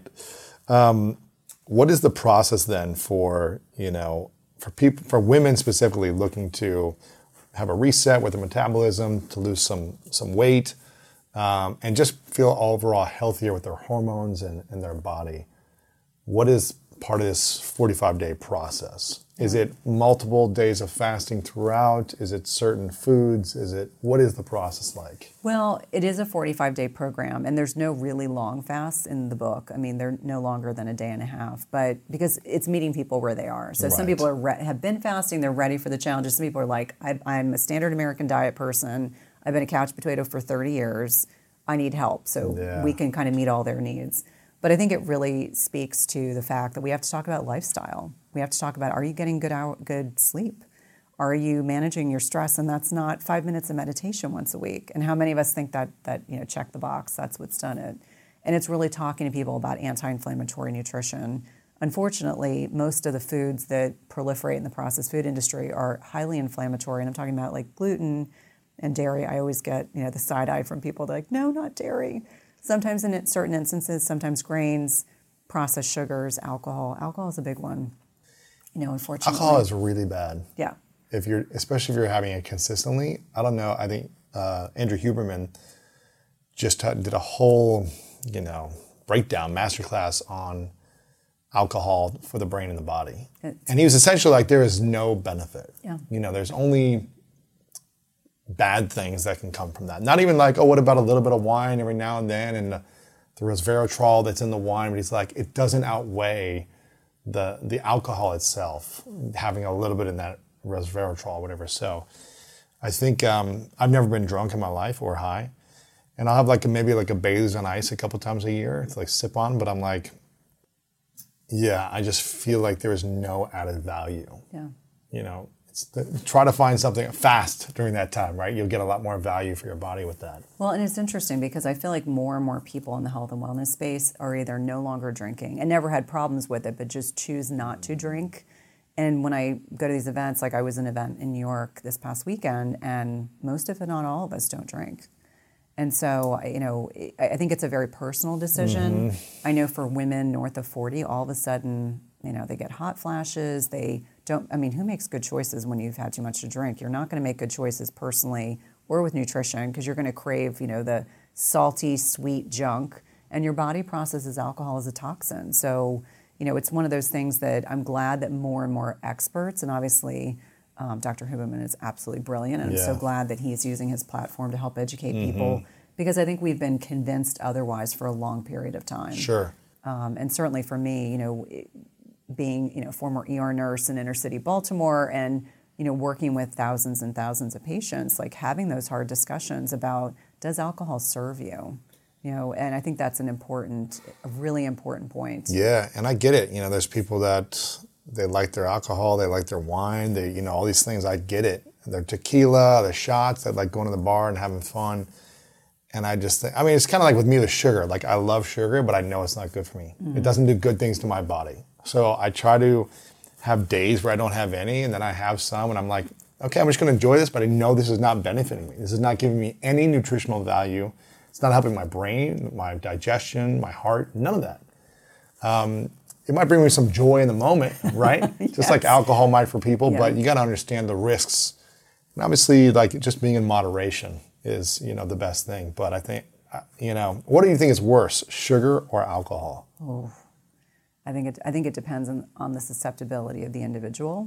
What is the process then for people, for women specifically looking to have a reset with their metabolism, to lose some weight, and just feel overall healthier with their hormones and their body? What is part of this 45-day process? Is it multiple days of fasting throughout? Is it certain foods? What is the process like? Well, it is a 45-day program, and there's no really long fasts in the book. I mean, they're no longer than a day and a half, but because it's meeting people where they are. So some people have been fasting, they're ready for the challenges. Some people are like, I'm a standard American diet person. I've been a couch potato for 30 years. I need help. So we can kind of meet all their needs. But I think it really speaks to the fact that we have to talk about lifestyle. We have to talk about, are you getting good sleep? Are you managing your stress? And that's not 5 minutes of meditation once a week. And how many of us think that check the box, that's what's done it. And it's really talking to people about anti-inflammatory nutrition. Unfortunately, most of the foods that proliferate in the processed food industry are highly inflammatory. And I'm talking about like gluten and dairy. I always get the side eye from people. They're like, no, not dairy. Sometimes in certain instances, sometimes grains, processed sugars, alcohol. Alcohol is a big one. Unfortunately. Alcohol is really bad. Yeah. Especially if you're having it consistently. I don't know. I think Andrew Huberman just did a whole, breakdown, masterclass on alcohol for the brain and the body. And he was essentially like, there is no benefit. Yeah. There's only bad things that can come from that. Not even like, what about a little bit of wine every now and then, and the resveratrol that's in the wine, but he's like, it doesn't outweigh the alcohol itself, having a little bit in that resveratrol or whatever. So I think I've never been drunk in my life or high, and I'll have maybe a Bailey's on ice a couple times a year to sip on, but I'm like, I just feel like there is no added value. Yeah. Try to find something fast during that time, right? You'll get a lot more value for your body with that. Well, and it's interesting because I feel like more and more people in the health and wellness space are either no longer drinking and never had problems with it, but just choose not to drink. And when I go to these events, like I was at an event in New York this past weekend, and most, if not all of us, don't drink. And so, I think it's a very personal decision. Mm-hmm. I know for women north of 40, all of a sudden, they get hot flashes. They don't, who makes good choices when you've had too much to drink? You're not going to make good choices personally or with nutrition because you're going to crave, the salty, sweet junk, and your body processes alcohol as a toxin. So, it's one of those things that I'm glad that more and more experts, and obviously Dr. Huberman is absolutely brilliant, and I'm so glad that he's using his platform to help educate people, because I think we've been convinced otherwise for a long period of time. Sure. And certainly for me, being former ER nurse in inner city Baltimore, and working with thousands and thousands of patients, like having those hard discussions about, does alcohol serve you? And I think that's a really important point. Yeah, and I get it. There's people that they like their alcohol, they like their wine, they all these things. I get it. Their tequila, the shots, they like going to the bar and having fun. And I just think, I mean, it's kind of like with me with sugar. Like, I love sugar, but I know it's not good for me. It doesn't do good things to my body. So I try to have days where I don't have any, and then I have some, and I'm like, okay, I'm just going to enjoy this, but I know this is not benefiting me. This is not giving me any nutritional value. It's not helping my brain, my digestion, my heart, none of that. It might bring me some joy in the moment, right? Yes. Just like alcohol might for people, Yeah. but you got to understand the risks. And obviously, like, just being in moderation is, the best thing. But I think, what do you think is worse, sugar or alcohol? I think it depends on the susceptibility of the individual.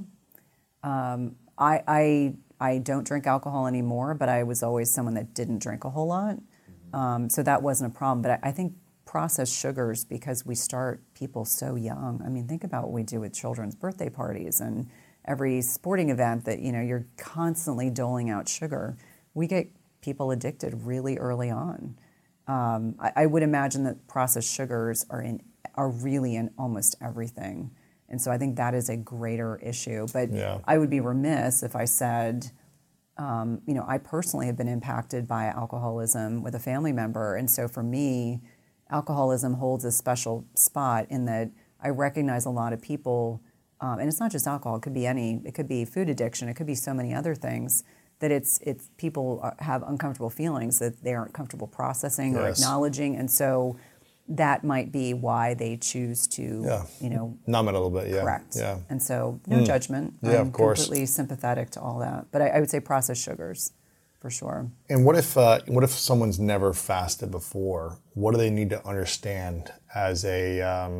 I don't drink alcohol anymore, but I was always someone that didn't drink a whole lot. So that wasn't a problem. But I think processed sugars, because we start people so young. I mean, think about what we do with children's birthday parties and every sporting event that, you're constantly doling out sugar. We get people addicted really early on. I would imagine that processed sugars are really in almost everything. And so I think that is a greater issue. But Yeah. I would be remiss if I said, I personally have been impacted by alcoholism with a family member. And so for me, alcoholism holds a special spot in that I recognize a lot of people, and it's not just alcohol, it could be food addiction, it could be so many other things, that it's people have uncomfortable feelings that they aren't comfortable processing or Yes. acknowledging. And so that might be why they choose to, Numb it a little bit, yeah. correct. Yeah. And so no judgment. Yeah, I'm of course. completely sympathetic to all that. But I would say processed sugars, for sure. And what if someone's never fasted before? What do they need to understand as a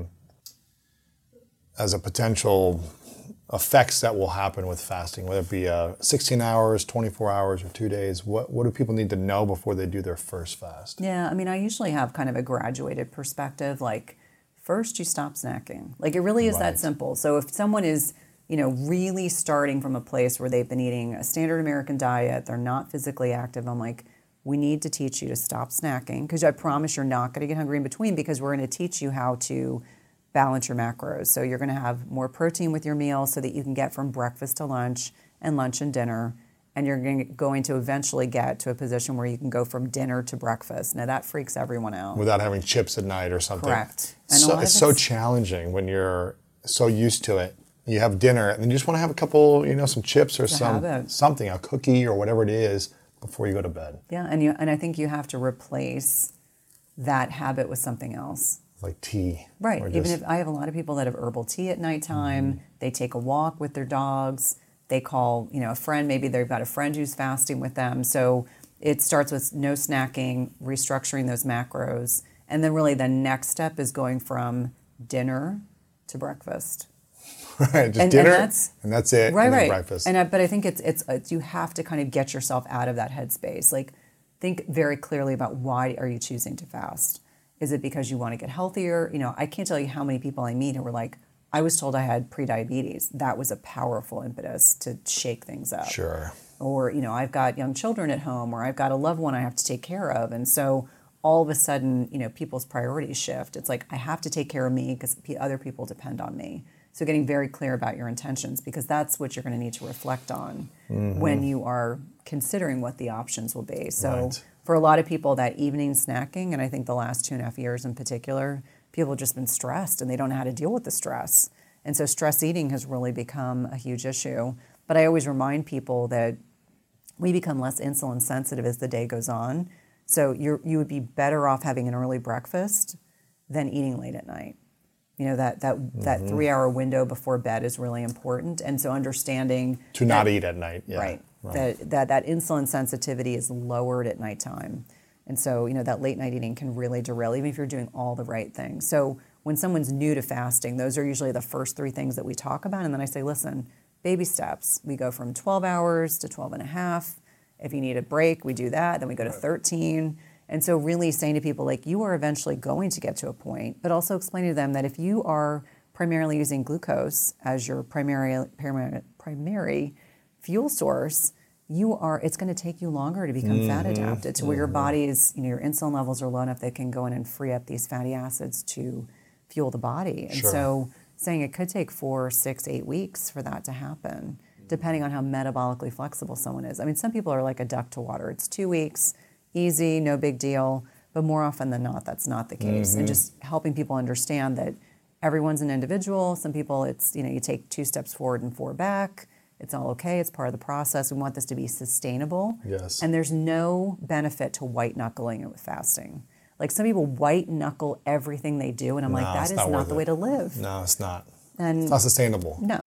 potential effects that will happen with fasting, whether it be 16 hours, 24 hours, or 2 days? What do people need to know before they do their first fast? Yeah, I mean, I usually have kind of a graduated perspective. Like, first you stop snacking. Like, it really is that Right. simple. So if someone is, really starting from a place where they've been eating a standard American diet, they're not physically active, I'm like, we need to teach you to stop snacking, because I promise you're not going to get hungry in between, because we're going to teach you how to balance your macros. So you're going to have more protein with your meal so that you can get from breakfast to lunch and dinner. And you're going to eventually get to a position where you can go from dinner to breakfast. Now that freaks everyone out. Without having chips at night or something. Correct. And a So lot of it's so it's- challenging when you're so used to it. You have dinner and you just want to have a couple, some chips or habit. something, a cookie or whatever it is before you go to bed. Yeah, and I think you have to replace that habit with something else. Like tea. Right. or Even just- if I have a lot of people that have herbal tea at nighttime, they take a walk with their dogs, they call, a friend, maybe they've got a friend who's fasting with them. So it starts with no snacking, restructuring those macros, and then really the next step is going from dinner to breakfast. Right, just And dinner, that's- and that's it, Right, and then right. breakfast. But I think it's you have to kind of get yourself out of that headspace. Like, think very clearly about, why are you choosing to fast? Is it because you want to get healthier? I can't tell you how many people I meet who were like, I was told I had prediabetes. That was a powerful impetus to shake things up. Sure. Or, I've got young children at home, or I've got a loved one I have to take care of. And so all of a sudden, people's priorities shift. It's like, I have to take care of me because other people depend on me. So getting very clear about your intentions, because that's what you're going to need to reflect on when you are considering what the options will be. So Right. for a lot of people, that evening snacking, and I think the last 2.5 years in particular, people have just been stressed and they don't know how to deal with the stress. And so stress eating has really become a huge issue. But I always remind people that we become less insulin sensitive as the day goes on. So you would be better off having an early breakfast than eating late at night. That 3-hour window before bed is really important. And so understanding To not eat at night. Yeah. right. That insulin sensitivity is lowered at nighttime. And so, that late night eating can really derail, even if you're doing all the right things. So when someone's new to fasting, those are usually the first 3 things that we talk about. And then I say, listen, baby steps. We go from 12 hours to 12 and a half. If you need a break, we do that. Then we go to 13. And so really saying to people, like, you are eventually going to get to a point, but also explaining to them that if you are primarily using glucose as your primary fuel source, it's going to take you longer to become fat adapted to where your body's, your insulin levels are low enough they can go in and free up these fatty acids to fuel the body. And Sure. so saying it could take 4, 6, 8 weeks for that to happen, depending on how metabolically flexible someone is. I mean, some people are like a duck to water. It's 2 weeks, easy, no big deal. But more often than not, that's not the case. And just helping people understand that everyone's an individual. Some people, it's, you take 2 steps forward and 4 back. It's all okay. It's part of the process. We want this to be sustainable. Yes. And there's no benefit to white knuckling it with fasting. Like some people white knuckle everything they do, and I'm like, that is not the way to live. No, it's not. And it's not sustainable. No.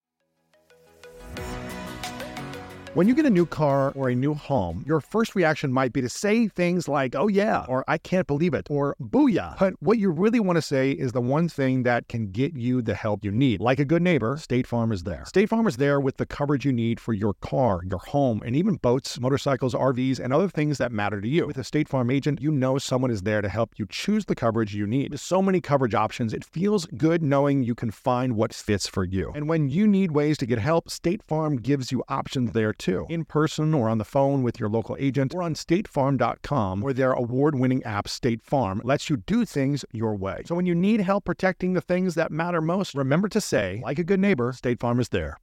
When you get a new car or a new home, your first reaction might be to say things like, oh yeah, or I can't believe it, or booyah. But what you really want to say is the one thing that can get you the help you need. Like a good neighbor, State Farm is there. State Farm is there with the coverage you need for your car, your home, and even boats, motorcycles, RVs, and other things that matter to you. With a State Farm agent, you know someone is there to help you choose the coverage you need. With so many coverage options, it feels good knowing you can find what fits for you. And when you need ways to get help, State Farm gives you options there too. In person or on the phone with your local agent or on statefarm.com, where their award-winning app State Farm lets you do things your way. So when you need help protecting the things that matter most, remember to say, like a good neighbor, State Farm is there.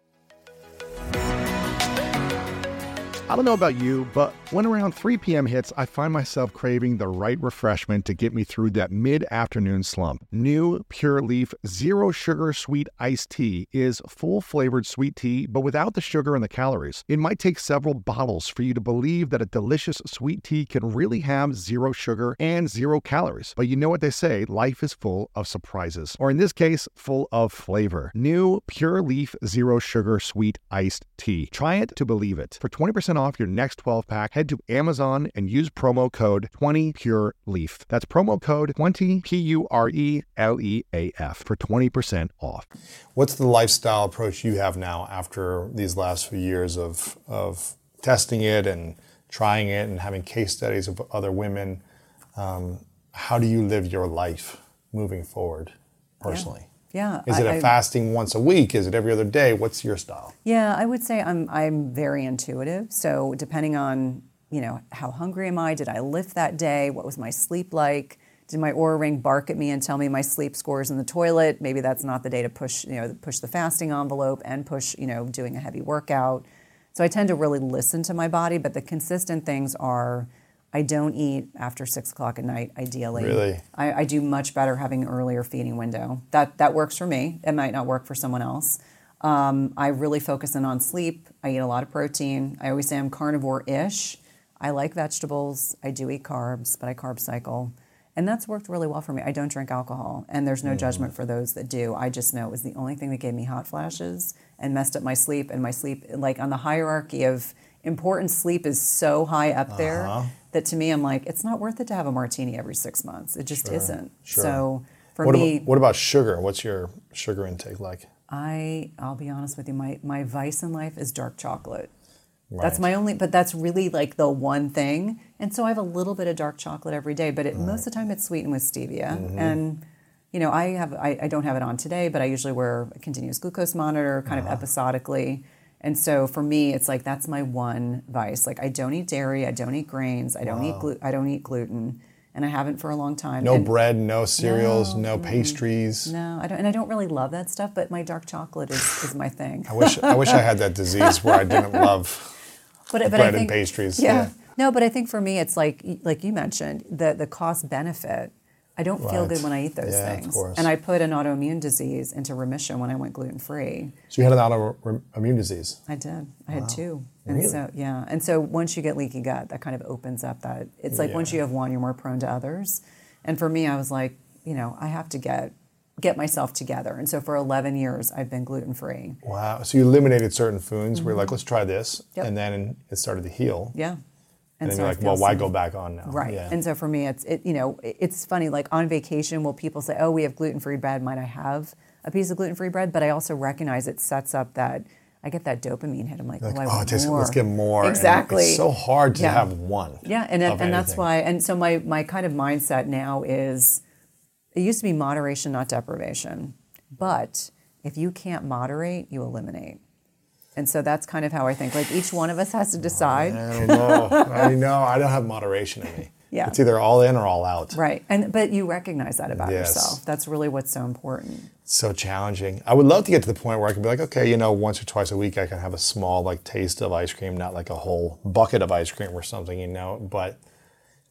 I don't know about you, but when around 3 p.m. hits, I find myself craving the right refreshment to get me through that mid-afternoon slump. New Pure Leaf Zero Sugar Sweet Iced Tea is full-flavored sweet tea, but without the sugar and the calories. It might take several bottles for you to believe that a delicious sweet tea can really have 0 sugar and 0 calories. But you know what they say, life is full of surprises. Or in this case, full of flavor. New Pure Leaf Zero Sugar Sweet Iced Tea. Try it to believe it. For 20% off your next 12-pack, head to Amazon and use promo code 20PureLeaf. That's promo code 20 PURELEAF for 20% off. What's the lifestyle approach you have now after these last few years of testing it and trying it and having case studies of other women? How do you live your life moving forward personally? Yeah. Is it a fasting once a week? Is it every other day? What's your style? Yeah, I would say I'm very intuitive. So depending on, how hungry am I? Did I lift that day? What was my sleep like? Did my Oura Ring bark at me and tell me my sleep scores in the toilet? Maybe that's not the day to push the fasting envelope and push, doing a heavy workout. So I tend to really listen to my body, but the consistent things are I don't eat after 6 o'clock at night, ideally. Really? I do much better having an earlier feeding window. That works for me. It might not work for someone else. I really focus in on sleep. I eat a lot of protein. I always say I'm carnivore-ish. I like vegetables. I do eat carbs, but I carb cycle. And that's worked really well for me. I don't drink alcohol, and there's no judgment for those that do. I just know it was the only thing that gave me hot flashes and messed up my sleep. And my sleep, like on the hierarchy of important, sleep is so high up there that to me, I'm like, it's not worth it to have a martini every 6 months. It just isn't. Sure. So for what about sugar? What's your sugar intake like? I'll be honest with you, my vice in life is dark chocolate. Right. That's my only, but that's really like the one thing. And so I have a little bit of dark chocolate every day, but most of the time it's sweetened with stevia. And I don't have it on today, but I usually wear a continuous glucose monitor kind of episodically. And so for me, it's like that's my one vice. Like I don't eat dairy, I don't eat grains, I don't eat gluten, and I haven't for a long time. No bread, no cereals, no pastries. No, I don't, and I don't really love that stuff. But my dark chocolate is my thing. I wish I had that disease where I didn't love bread and pastries. Yeah. No, but I think for me, it's like you mentioned, the cost benefit. I don't feel good when I eat those things. Of course. And I put an autoimmune disease into remission when I went gluten-free. So you had an autoimmune disease? I did. I had 2. And really? so, yeah. And so once you get leaky gut, that kind of opens up that. It's like once you have one, you're more prone to others. And for me, I was like, I have to get myself together. And so for 11 years, I've been gluten-free. Wow. So you eliminated certain foods. We're like, let's try this. Yep. And then it started to heal. Yeah. And then so you're like, well, why go back on now? Right. Yeah. And so for me, it's funny, like on vacation, will people say, oh, we have gluten-free bread. Might I have a piece of gluten-free bread? But I also recognize it sets up that, I get that dopamine hit. I'm like, I want more. Let's get more. Exactly. And it's so hard to have one. Yeah, and that's why, and so my kind of mindset now is, it used to be moderation, not deprivation. But if you can't moderate, you eliminate. And so that's kind of how I think. Like each one of us has to decide. I know. I don't have moderation in me. Yeah. It's either all in or all out. Right. But you recognize that about yourself. That's really what's so important. So challenging. I would love to get to the point where I can be like, okay, once or twice a week I can have a small taste of ice cream, not like a whole bucket of ice cream or something, but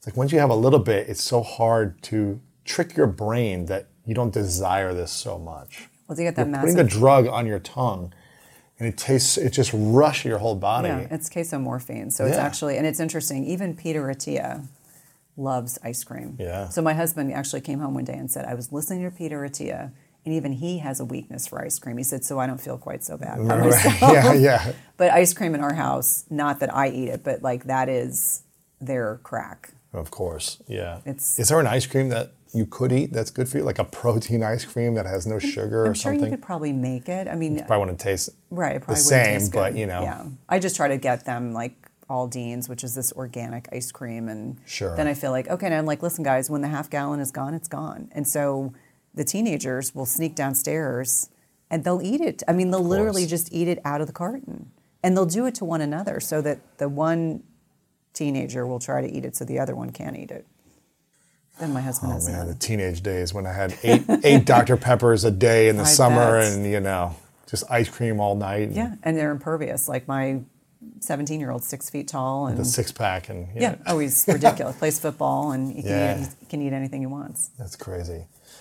like once you have a little bit, it's so hard to trick your brain that you don't desire this so much. Well, you get that You're massive... putting a drug on your tongue, and it just rushes your whole body. Yeah, it's casomorphine. So it's actually, and it's interesting, even Peter Attia loves ice cream. Yeah. So my husband actually came home one day and said, I was listening to Peter Attia, and even he has a weakness for ice cream. He said, so I don't feel quite so bad about myself. Yeah. But ice cream in our house, not that I eat it, but like that is their crack. Of course, yeah. Is there an ice cream that you could eat that's good for you, like a protein ice cream that has no sugar or something? I'm sure you could probably make it. I mean, probably wouldn't taste right, the same, but Yeah, I just try to get them like Aldean's, which is this organic ice cream, and then I feel like, okay, and I'm like, listen, guys, when the half gallon is gone, it's gone, and so the teenagers will sneak downstairs and they'll eat it. I mean, they'll literally just eat it out of the carton, and they'll do it to one another so that the one teenager will try to eat it so the other one can't eat it. Then my husband has the teenage days when I had eight Dr. Peppers a day in the summer and, just ice cream all night. Yeah, and they're impervious. Like my 17-year-old, 6 feet tall. And the six-pack. And he's ridiculous. Plays football and he can eat anything he wants. That's crazy.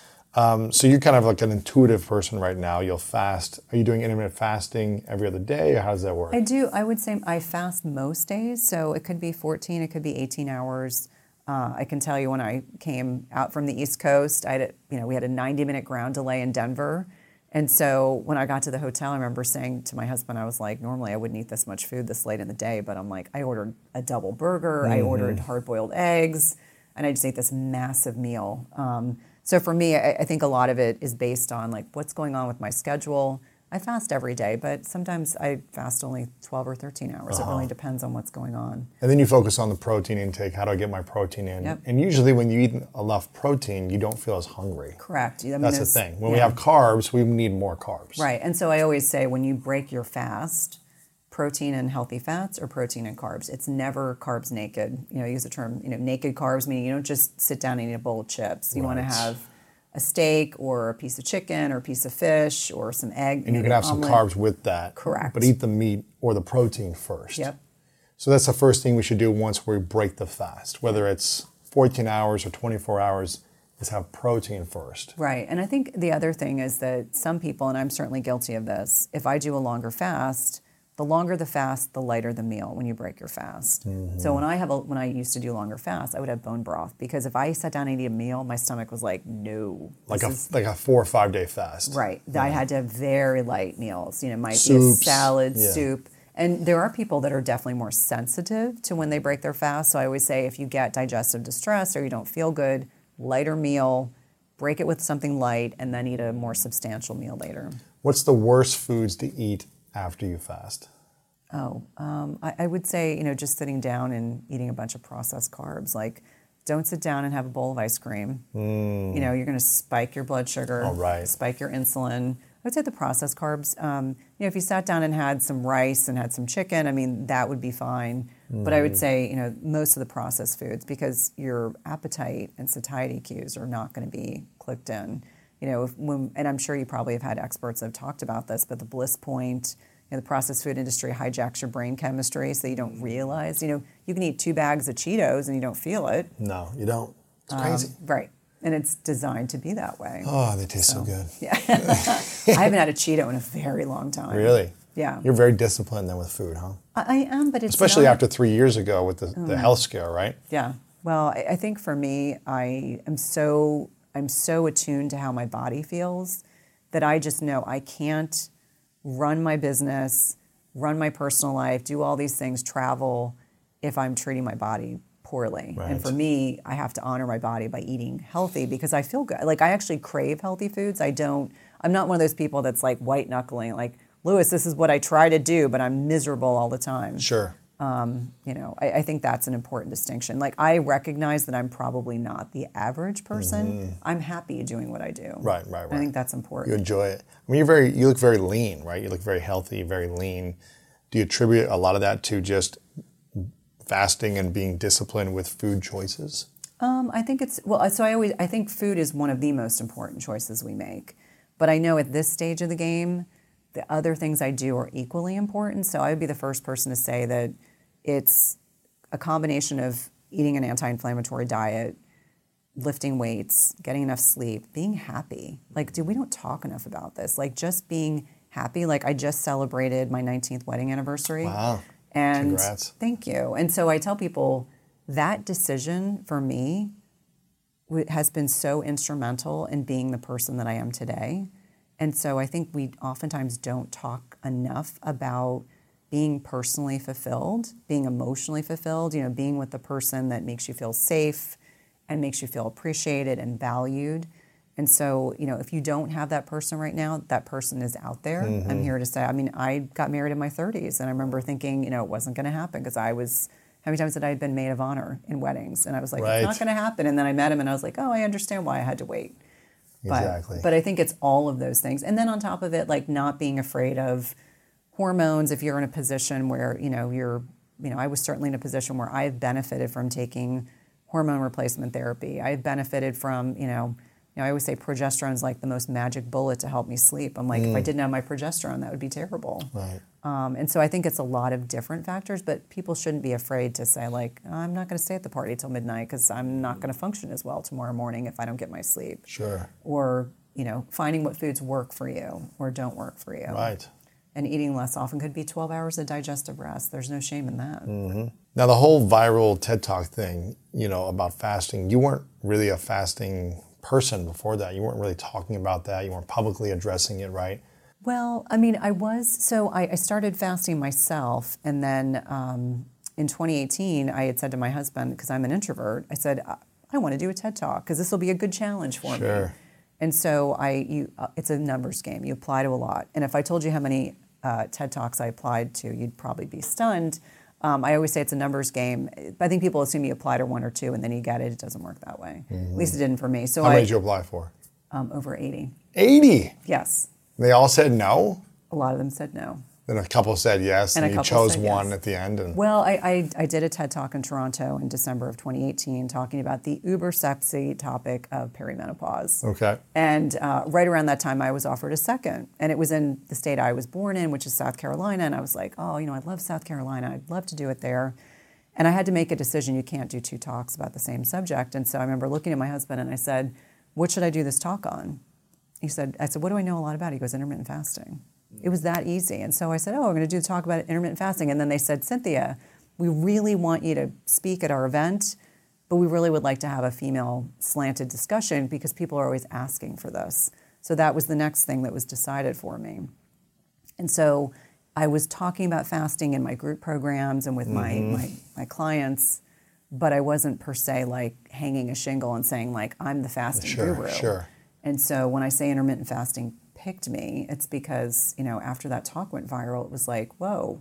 So you're kind of like an intuitive person right now. You'll fast. Are you doing intermittent fasting every other day, or how does that work? I do. I would say I fast most days. So it could be 14, it could be 18 hours. I can tell you when I came out from the East Coast, we had a 90-minute ground delay in Denver. And so when I got to the hotel, I remember saying to my husband, I was like, normally I wouldn't eat this much food this late in the day, but I'm like, I ordered a double burger, I ordered hard-boiled eggs, and I just ate this massive meal. So for me, I think a lot of it is based on like what's going on with my schedule. I fast every day, but sometimes I fast only 12 or 13 hours. It really depends on what's going on. And then you focus on the protein intake. How do I get my protein in? Yep. And usually when you eat enough protein, you don't feel as hungry. Correct. I mean, that's the thing. When we have carbs, we need more carbs. Right. And so I always say when you break your fast, protein and healthy fats or protein and carbs. It's never carbs naked. I use the term, naked carbs, meaning you don't just sit down and eat a bowl of chips. You want to have a steak or a piece of chicken or a piece of fish or some egg. And you can have some carbs with that. Correct. But eat the meat or the protein first. Yep. So that's the first thing we should do once we break the fast, whether it's 14 hours or 24 hours, is have protein first. Right. And I think the other thing is that some people, and I'm certainly guilty of this, if I do a longer fast, the longer the fast, the lighter the meal when you break your fast. Mm-hmm. So when I used to do longer fasts, I would have bone broth because if I sat down and ate a meal, my stomach was like, no. Like a 4 or 5 day fast. Right. Yeah. I had to have very light meals. Might be a salad, soup. And there are people that are definitely more sensitive to when they break their fast. So I always say if you get digestive distress or you don't feel good, lighter meal, break it with something light, and then eat a more substantial meal later. What's the worst foods to eat after you fast? I would say, just sitting down and eating a bunch of processed carbs. Like, don't sit down and have a bowl of ice cream. You're going to spike your blood sugar, spike your insulin. I would say the processed carbs, if you sat down and had some rice and had some chicken, that would be fine. But I would say, most of the processed foods, because your appetite and satiety cues are not going to be clicked in. And I'm sure you probably have had experts that have talked about this, but the bliss point, the processed food industry hijacks your brain chemistry so you don't realize. You can eat 2 bags of Cheetos and you don't feel it. No, you don't. It's crazy. Right. And it's designed to be that way. Oh, they taste so good. Yeah. I haven't had a Cheeto in a very long time. Really? Yeah. You're very disciplined then with food, huh? I am, but it's especially after 3 years ago with the health scare, right? Yeah. Well, I think for me, I'm so attuned to how my body feels that I just know I can't run my business, run my personal life, do all these things, travel, if I'm treating my body poorly. Right. And for me, I have to honor my body by eating healthy because I feel good. Like I actually crave healthy foods. I'm not one of those people that's like white knuckling, like, Lewis, this is what I try to do, but I'm miserable all the time. Sure. I think that's an important distinction. Like I recognize that I'm probably not the average person. Mm-hmm. I'm happy doing what I do. Right. I think that's important. You enjoy it. You look very lean, right? You look very healthy, very lean. Do you attribute a lot of that to just fasting and being disciplined with food choices? I think I think food is one of the most important choices we make. But I know at this stage of the game, the other things I do are equally important. So I would be the first person to say that it's a combination of eating an anti-inflammatory diet, lifting weights, getting enough sleep, being happy. Like, dude, we don't talk enough about this. Like, just being happy. Like, I just celebrated my 19th wedding anniversary. Wow. And Congrats. Thank you. And so I tell people that decision for me has been so instrumental in being the person that I am today. And so I think we oftentimes don't talk enough about being personally fulfilled, being emotionally fulfilled, you know, being with the person that makes you feel safe and makes you feel appreciated and valued. And so, you know, if you don't have that person right now, that person is out there. Mm-hmm. I'm here to say, I mean, I got married in my 30s, and I remember thinking, you know, it wasn't going to happen because how many times had I been maid of honor in weddings? And I was like, Right. It's not going to happen. And then I met him, and I was like, oh, I understand why I had to wait. Exactly. But I think it's all of those things. And then on top of it, like not being afraid of hormones if you're in a position where, I was certainly in a position where I've benefited from taking hormone replacement therapy. I've benefited from, I always say progesterone is like the most magic bullet to help me sleep. I'm like, if I didn't have my progesterone, that would be terrible. Right. And so I think it's a lot of different factors, but people shouldn't be afraid to say like, I'm not going to stay at the party till midnight because I'm not going to function as well tomorrow morning if I don't get my sleep. Sure. Or, finding what foods work for you or don't work for you. Right. And eating less often could be 12 hours of digestive rest. There's no shame in that. Mm-hmm. Now, the whole viral TED Talk thing, about fasting, you weren't really a fasting person before that. You weren't really talking about that. You weren't publicly addressing it, right? Well, I mean, I was. So I started fasting myself. And then in 2018, I had said to my husband, because I'm an introvert, I said, I want to do a TED Talk because this will be a good challenge for me. And so it's a numbers game. You apply to a lot. And if I told you how many TED Talks I applied to, you'd probably be stunned. I always say it's a numbers game. I think people assume you apply to one or two and then you get it. It doesn't work that way. Mm-hmm. At least it didn't for me. So how many did you apply for? Over 80. 80? Yes. They all said no? A lot of them said no. Then a couple said yes, and you chose one at the end. Well, I did a TED Talk in Toronto in December of 2018 talking about the uber sexy topic of perimenopause. Okay. And right around that time, I was offered a second. And it was in the state I was born in, which is South Carolina. And I was like, I love South Carolina. I'd love to do it there. And I had to make a decision. You can't do two talks about the same subject. And so I remember looking at my husband and I said, what should I do this talk on? I said, what do I know a lot about? He goes, intermittent fasting. It was that easy. And so I said, we're going to do a talk about intermittent fasting. And then they said, Cynthia, we really want you to speak at our event, but we really would like to have a female slanted discussion because people are always asking for this. So that was the next thing that was decided for me. And so I was talking about fasting in my group programs and with my clients, but I wasn't per se like hanging a shingle and saying like, I'm the fasting guru. Sure. And so when I say intermittent fasting picked me, it's because, after that talk went viral, it was like, whoa.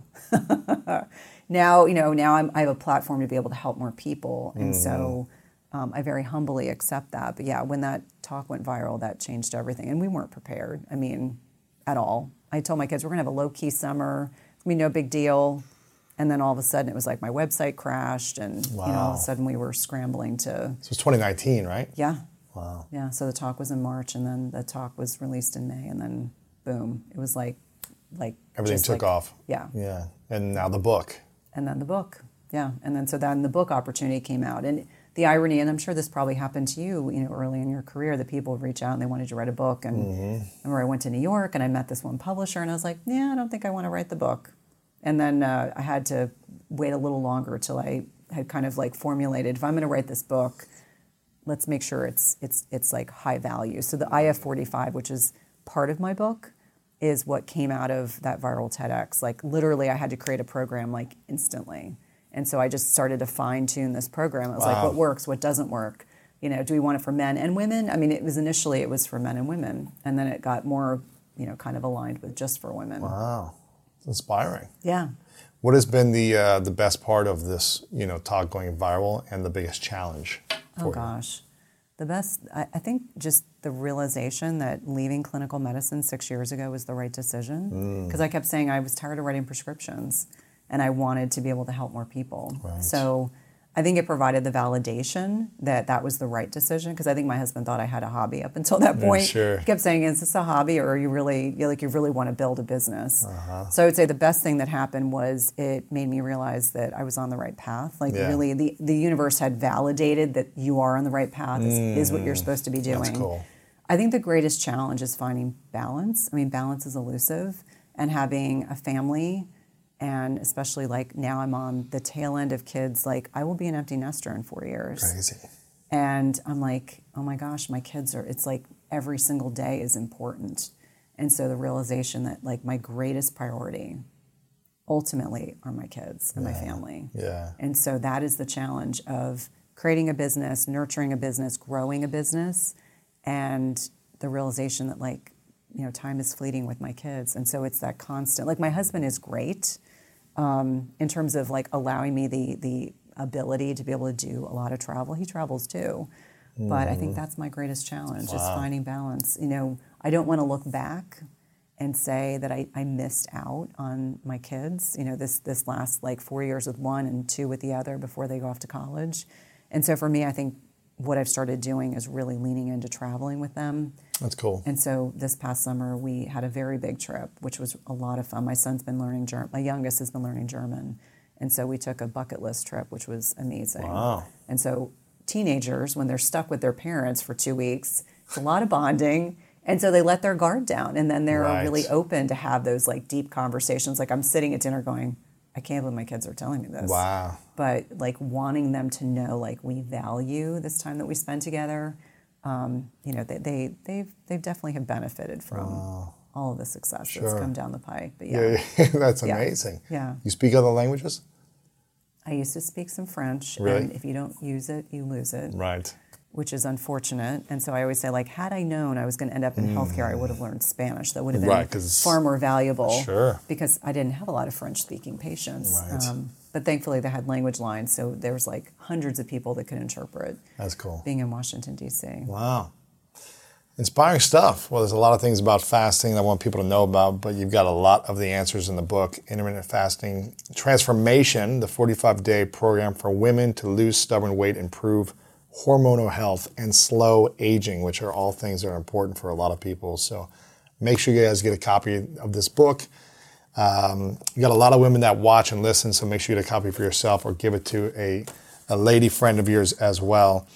now I have a platform to be able to help more people. And so I very humbly accept that. But yeah, when that talk went viral, that changed everything. And we weren't prepared, at all. I told my kids, we're going to have a low-key summer. It's going to be no big deal. And then all of a sudden, it was like my website crashed. And all of a sudden, we were scrambling to... So it's 2019, right? Yeah. Wow. Yeah, so the talk was in March, and then the talk was released in May, and then boom, it was like everything took off. Yeah. Yeah, and now the book. And then the book, yeah, and then so then the book opportunity came out, and the irony, and I'm sure this probably happened to you, early in your career, that people would reach out and they wanted to write a book, and I remember I went to New York and I met this one publisher, and I was like, yeah, I don't think I want to write the book, and then I had to wait a little longer till I had kind of like formulated, if I'm going to write this book, let's make sure it's like high value. So the IF45, which is part of my book, is what came out of that viral TEDx. Like literally I had to create a program like instantly. And so I just started to fine tune this program. It was like, what works, what doesn't work? Do we want it for men and women? It was for men and women. And then it got more, kind of aligned with just for women. Wow, it's inspiring. Yeah. What has been the best part of this, talk going viral and the biggest challenge? Oh gosh, the best, I think just the realization that leaving clinical medicine 6 years ago was the right decision. Because I kept saying I was tired of writing prescriptions and I wanted to be able to help more people. Right. So I think it provided the validation that that was the right decision, because I think my husband thought I had a hobby up until that point. Sure. He kept saying, "Is this a hobby, or are you really want to build a business?" So I would say the best thing that happened was it made me realize that I was on the right path. Like really, the universe had validated that you are on the right path. Is what you're supposed to be doing. That's cool. I think the greatest challenge is finding balance. I mean, balance is elusive, and having a family. And especially like now I'm on the tail end of kids, like I will be an empty nester in 4 years. Crazy. And I'm like, oh my gosh, my kids it's like every single day is important. And so the realization that like my greatest priority ultimately are my kids and my family. Yeah. And so that is the challenge of creating a business, nurturing a business, growing a business, and the realization that like, time is fleeting with my kids. And so it's that constant, like my husband is great in terms of like allowing me the ability to be able to do a lot of travel. He travels too. But I think that's my greatest challenge is finding balance. I don't want to look back and say that I missed out on my kids, this last like 4 years with one and 2 with the other before they go off to college. And so for me, I think what I've started doing is really leaning into traveling with them. That's cool. And so this past summer, we had a very big trip, which was a lot of fun. My son's been learning German. My youngest has been learning German. And so we took a bucket list trip, which was amazing. Wow. And so teenagers, when they're stuck with their parents for 2 weeks, it's a lot of bonding. And so they let their guard down. And then they're really open to have those like deep conversations. Like I'm sitting at dinner going, I can't believe my kids are telling me this. Wow. But like wanting them to know like we value this time that we spend together. They've definitely have benefited from all of the success that's come down the pike. But That's amazing. Yeah. You speak other languages? I used to speak some French. Really? And if you don't use it, you lose it. Right. Which is unfortunate. And so I always say, like, had I known I was going to end up in healthcare, I would have learned Spanish. That would have been far more valuable. Sure. Because I didn't have a lot of French-speaking patients. Right. But thankfully, they had language lines, so there was like hundreds of people that could interpret. That's cool. Being in Washington, D.C. Wow. Inspiring stuff. Well, there's a lot of things about fasting that I want people to know about, but you've got a lot of the answers in the book, Intermittent Fasting Transformation, the 45-day program for women to lose stubborn weight, improve hormonal health, and slow aging, which are all things that are important for a lot of people. So make sure you guys get a copy of this book. You got a lot of women that watch and listen, so make sure you get a copy for yourself or give it to a lady friend of yours as well.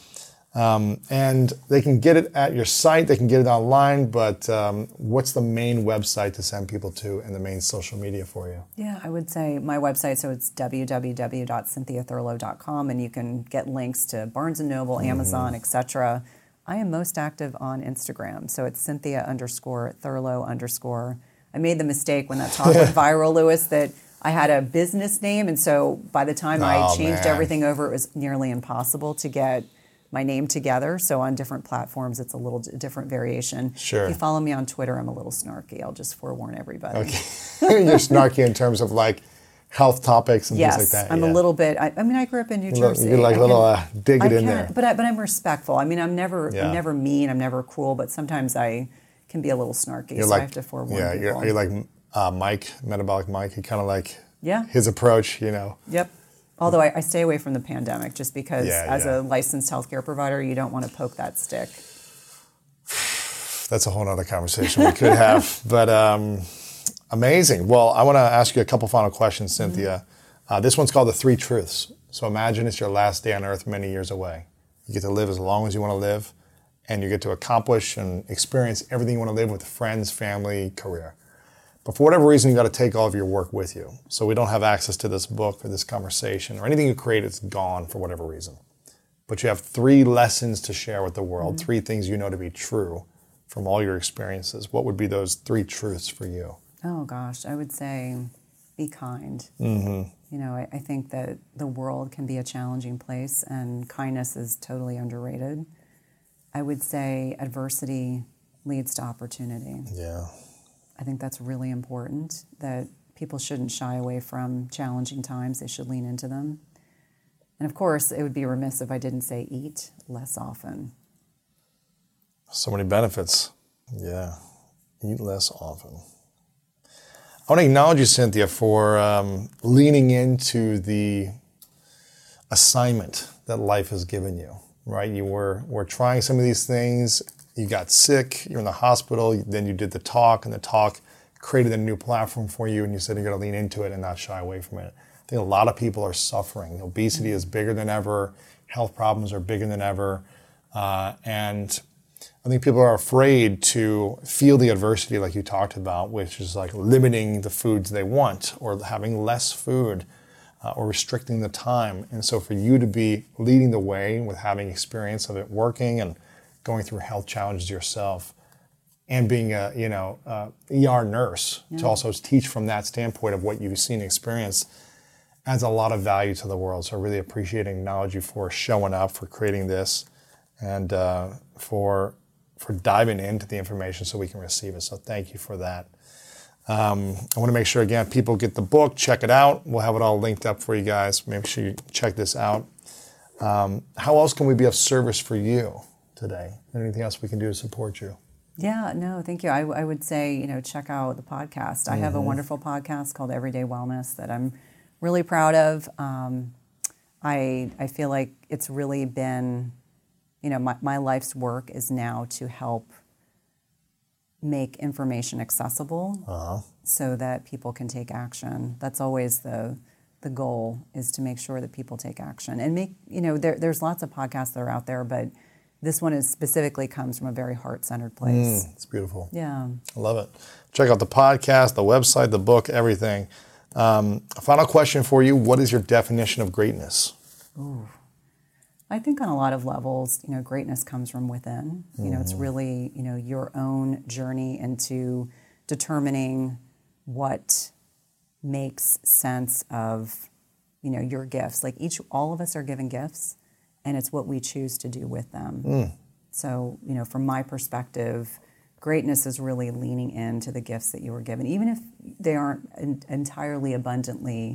And they can get it at your site, they can get it online, but what's the main website to send people to and the main social media for you? Yeah, I would say my website, so it's www.cynthiathurlow.com, and you can get links to Barnes & Noble, Amazon, etc. I am most active on Instagram, so it's Cynthia_Thurlow_. I made the mistake when that talk went viral, Louis, that I had a business name, and so by the time I changed everything over, it was nearly impossible to get my name together. So on different platforms, it's a little different variation. Sure. If you follow me on Twitter, I'm a little snarky. I'll just forewarn everybody. Okay. You're snarky in terms of like health topics and things like that. Yes, I'm a little bit. I grew up in New Jersey. You're like dig it in there. But I'm respectful. I mean, I'm never mean. I'm never cruel. But sometimes I can be a little snarky. I have to forewarn people. Yeah, you're like Mike, Metabolic Mike. You kind of like his approach, Yep. Although I stay away from the pandemic just because as a licensed healthcare provider, you don't want to poke that stick. That's a whole other conversation we could have. But amazing. Well, I want to ask you a couple final questions, Cynthia. This one's called The Three Truths. So imagine it's your last day on earth many years away. You get to live as long as you want to live, and you get to accomplish and experience everything you want to live with friends, family, career. But for whatever reason, you got to take all of your work with you. So we don't have access to this book or this conversation or anything you create. It's gone for whatever reason. But you have 3 lessons to share with the world, 3 things you know to be true from all your experiences. What would be those 3 truths for you? Oh gosh, I would say be kind. I think that the world can be a challenging place and kindness is totally underrated. I would say adversity leads to opportunity. Yeah. I think that's really important, that people shouldn't shy away from challenging times. They should lean into them. And of course, it would be remiss if I didn't say eat less often. So many benefits. Yeah. Eat less often. I want to acknowledge you, Cynthia, for leaning into the assignment that life has given you, right? You were trying some of these things. You got sick. You're in the hospital. Then you did the talk, and the talk created a new platform for you, and you said you're going to lean into it and not shy away from it. I think a lot of people are suffering. Obesity is bigger than ever. Health problems are bigger than ever. And I think people are afraid to feel the adversity like you talked about, which is like limiting the foods they want or having less food or restricting the time. And so for you to be leading the way with having experience of it working and going through health challenges yourself and being a ER nurse to also teach from that standpoint of what you've seen and experienced adds a lot of value to the world. So I really appreciate and acknowledge you for showing up, for creating this, and for diving into the information so we can receive it. So thank you for that. I want to make sure, again, people get the book, check it out. We'll have it all linked up for you guys. Make sure you check this out. How else can we be of service for you today? Anything else we can do to support you? Yeah, no, thank you. I would say, check out the podcast. I have a wonderful podcast called Everyday Wellness that I'm really proud of. I feel like it's really been, my life's work is now to help make information accessible so that people can take action. That's always the goal, is to make sure that people take action. And there's lots of podcasts that are out there, but this one specifically comes from a very heart-centered place. It's beautiful. Yeah. I love it. Check out the podcast, the website, the book, everything. A final question for you. What is your definition of greatness? Ooh. I think on a lot of levels, greatness comes from within. It's really, your own journey into determining what makes sense of, your gifts. Like all of us are given gifts, and it's what we choose to do with them. So, from my perspective, greatness is really leaning into the gifts that you were given, even if they aren't entirely abundantly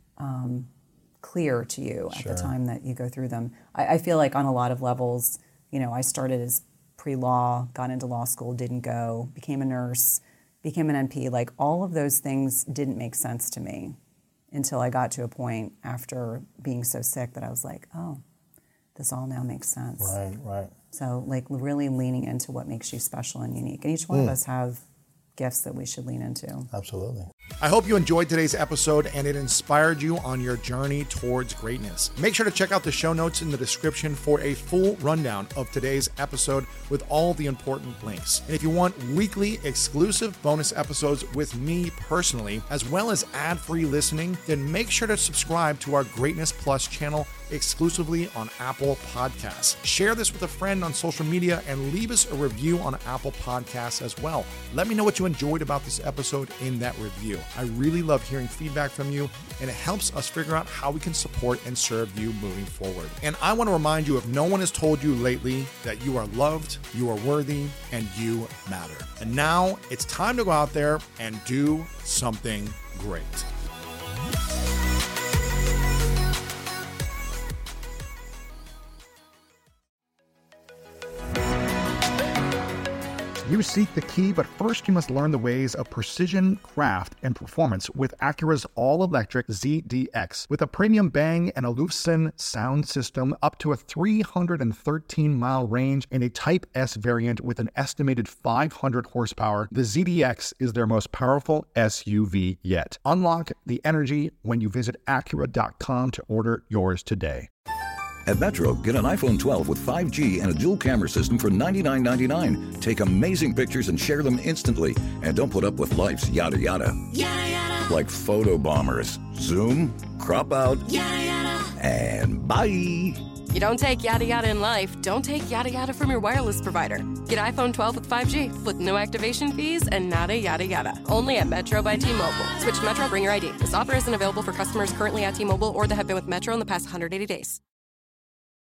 clear to you at the time that you go through them. I feel like on a lot of levels, I started as pre-law, got into law school, didn't go, became a nurse, became an NP. Like all of those things didn't make sense to me until I got to a point after being so sick that I was like, oh, this all now makes sense. Right. So like really leaning into what makes you special and unique. And each one of us have gifts that we should lean into. Absolutely. I hope you enjoyed today's episode and it inspired you on your journey towards greatness. Make sure to check out the show notes in the description for a full rundown of today's episode with all the important links. And if you want weekly exclusive bonus episodes with me personally, as well as ad-free listening, then make sure to subscribe to our Greatness Plus channel exclusively on Apple Podcasts. Share this with a friend on social media and leave us a review on Apple Podcasts as well. Let me know what you enjoyed about this episode in that review. I really love hearing feedback from you, and it helps us figure out how we can support and serve you moving forward. And I want to remind you, if no one has told you lately, that you are loved, you are worthy, and you matter. And now it's time to go out there and do something great. You seek the key, but first you must learn the ways of precision, craft, and performance with Acura's all-electric ZDX. With a premium Bang and Olufsen sound system, up to a 313-mile range, and a Type S variant with an estimated 500 horsepower, the ZDX is their most powerful SUV yet. Unlock the energy when you visit Acura.com to order yours today. At Metro, get an iPhone 12 with 5G and a dual camera system for $99.99. Take amazing pictures and share them instantly. And don't put up with life's yada yada. Yada yada. Like photo bombers. Zoom, crop out, yada yada. And bye. You don't take yada yada in life, don't take yada yada from your wireless provider. Get iPhone 12 with 5G with no activation fees and nada yada yada. Only at Metro by T-Mobile. Switch to Metro, bring your ID. This offer isn't available for customers currently at T-Mobile or that have been with Metro in the past 180 days.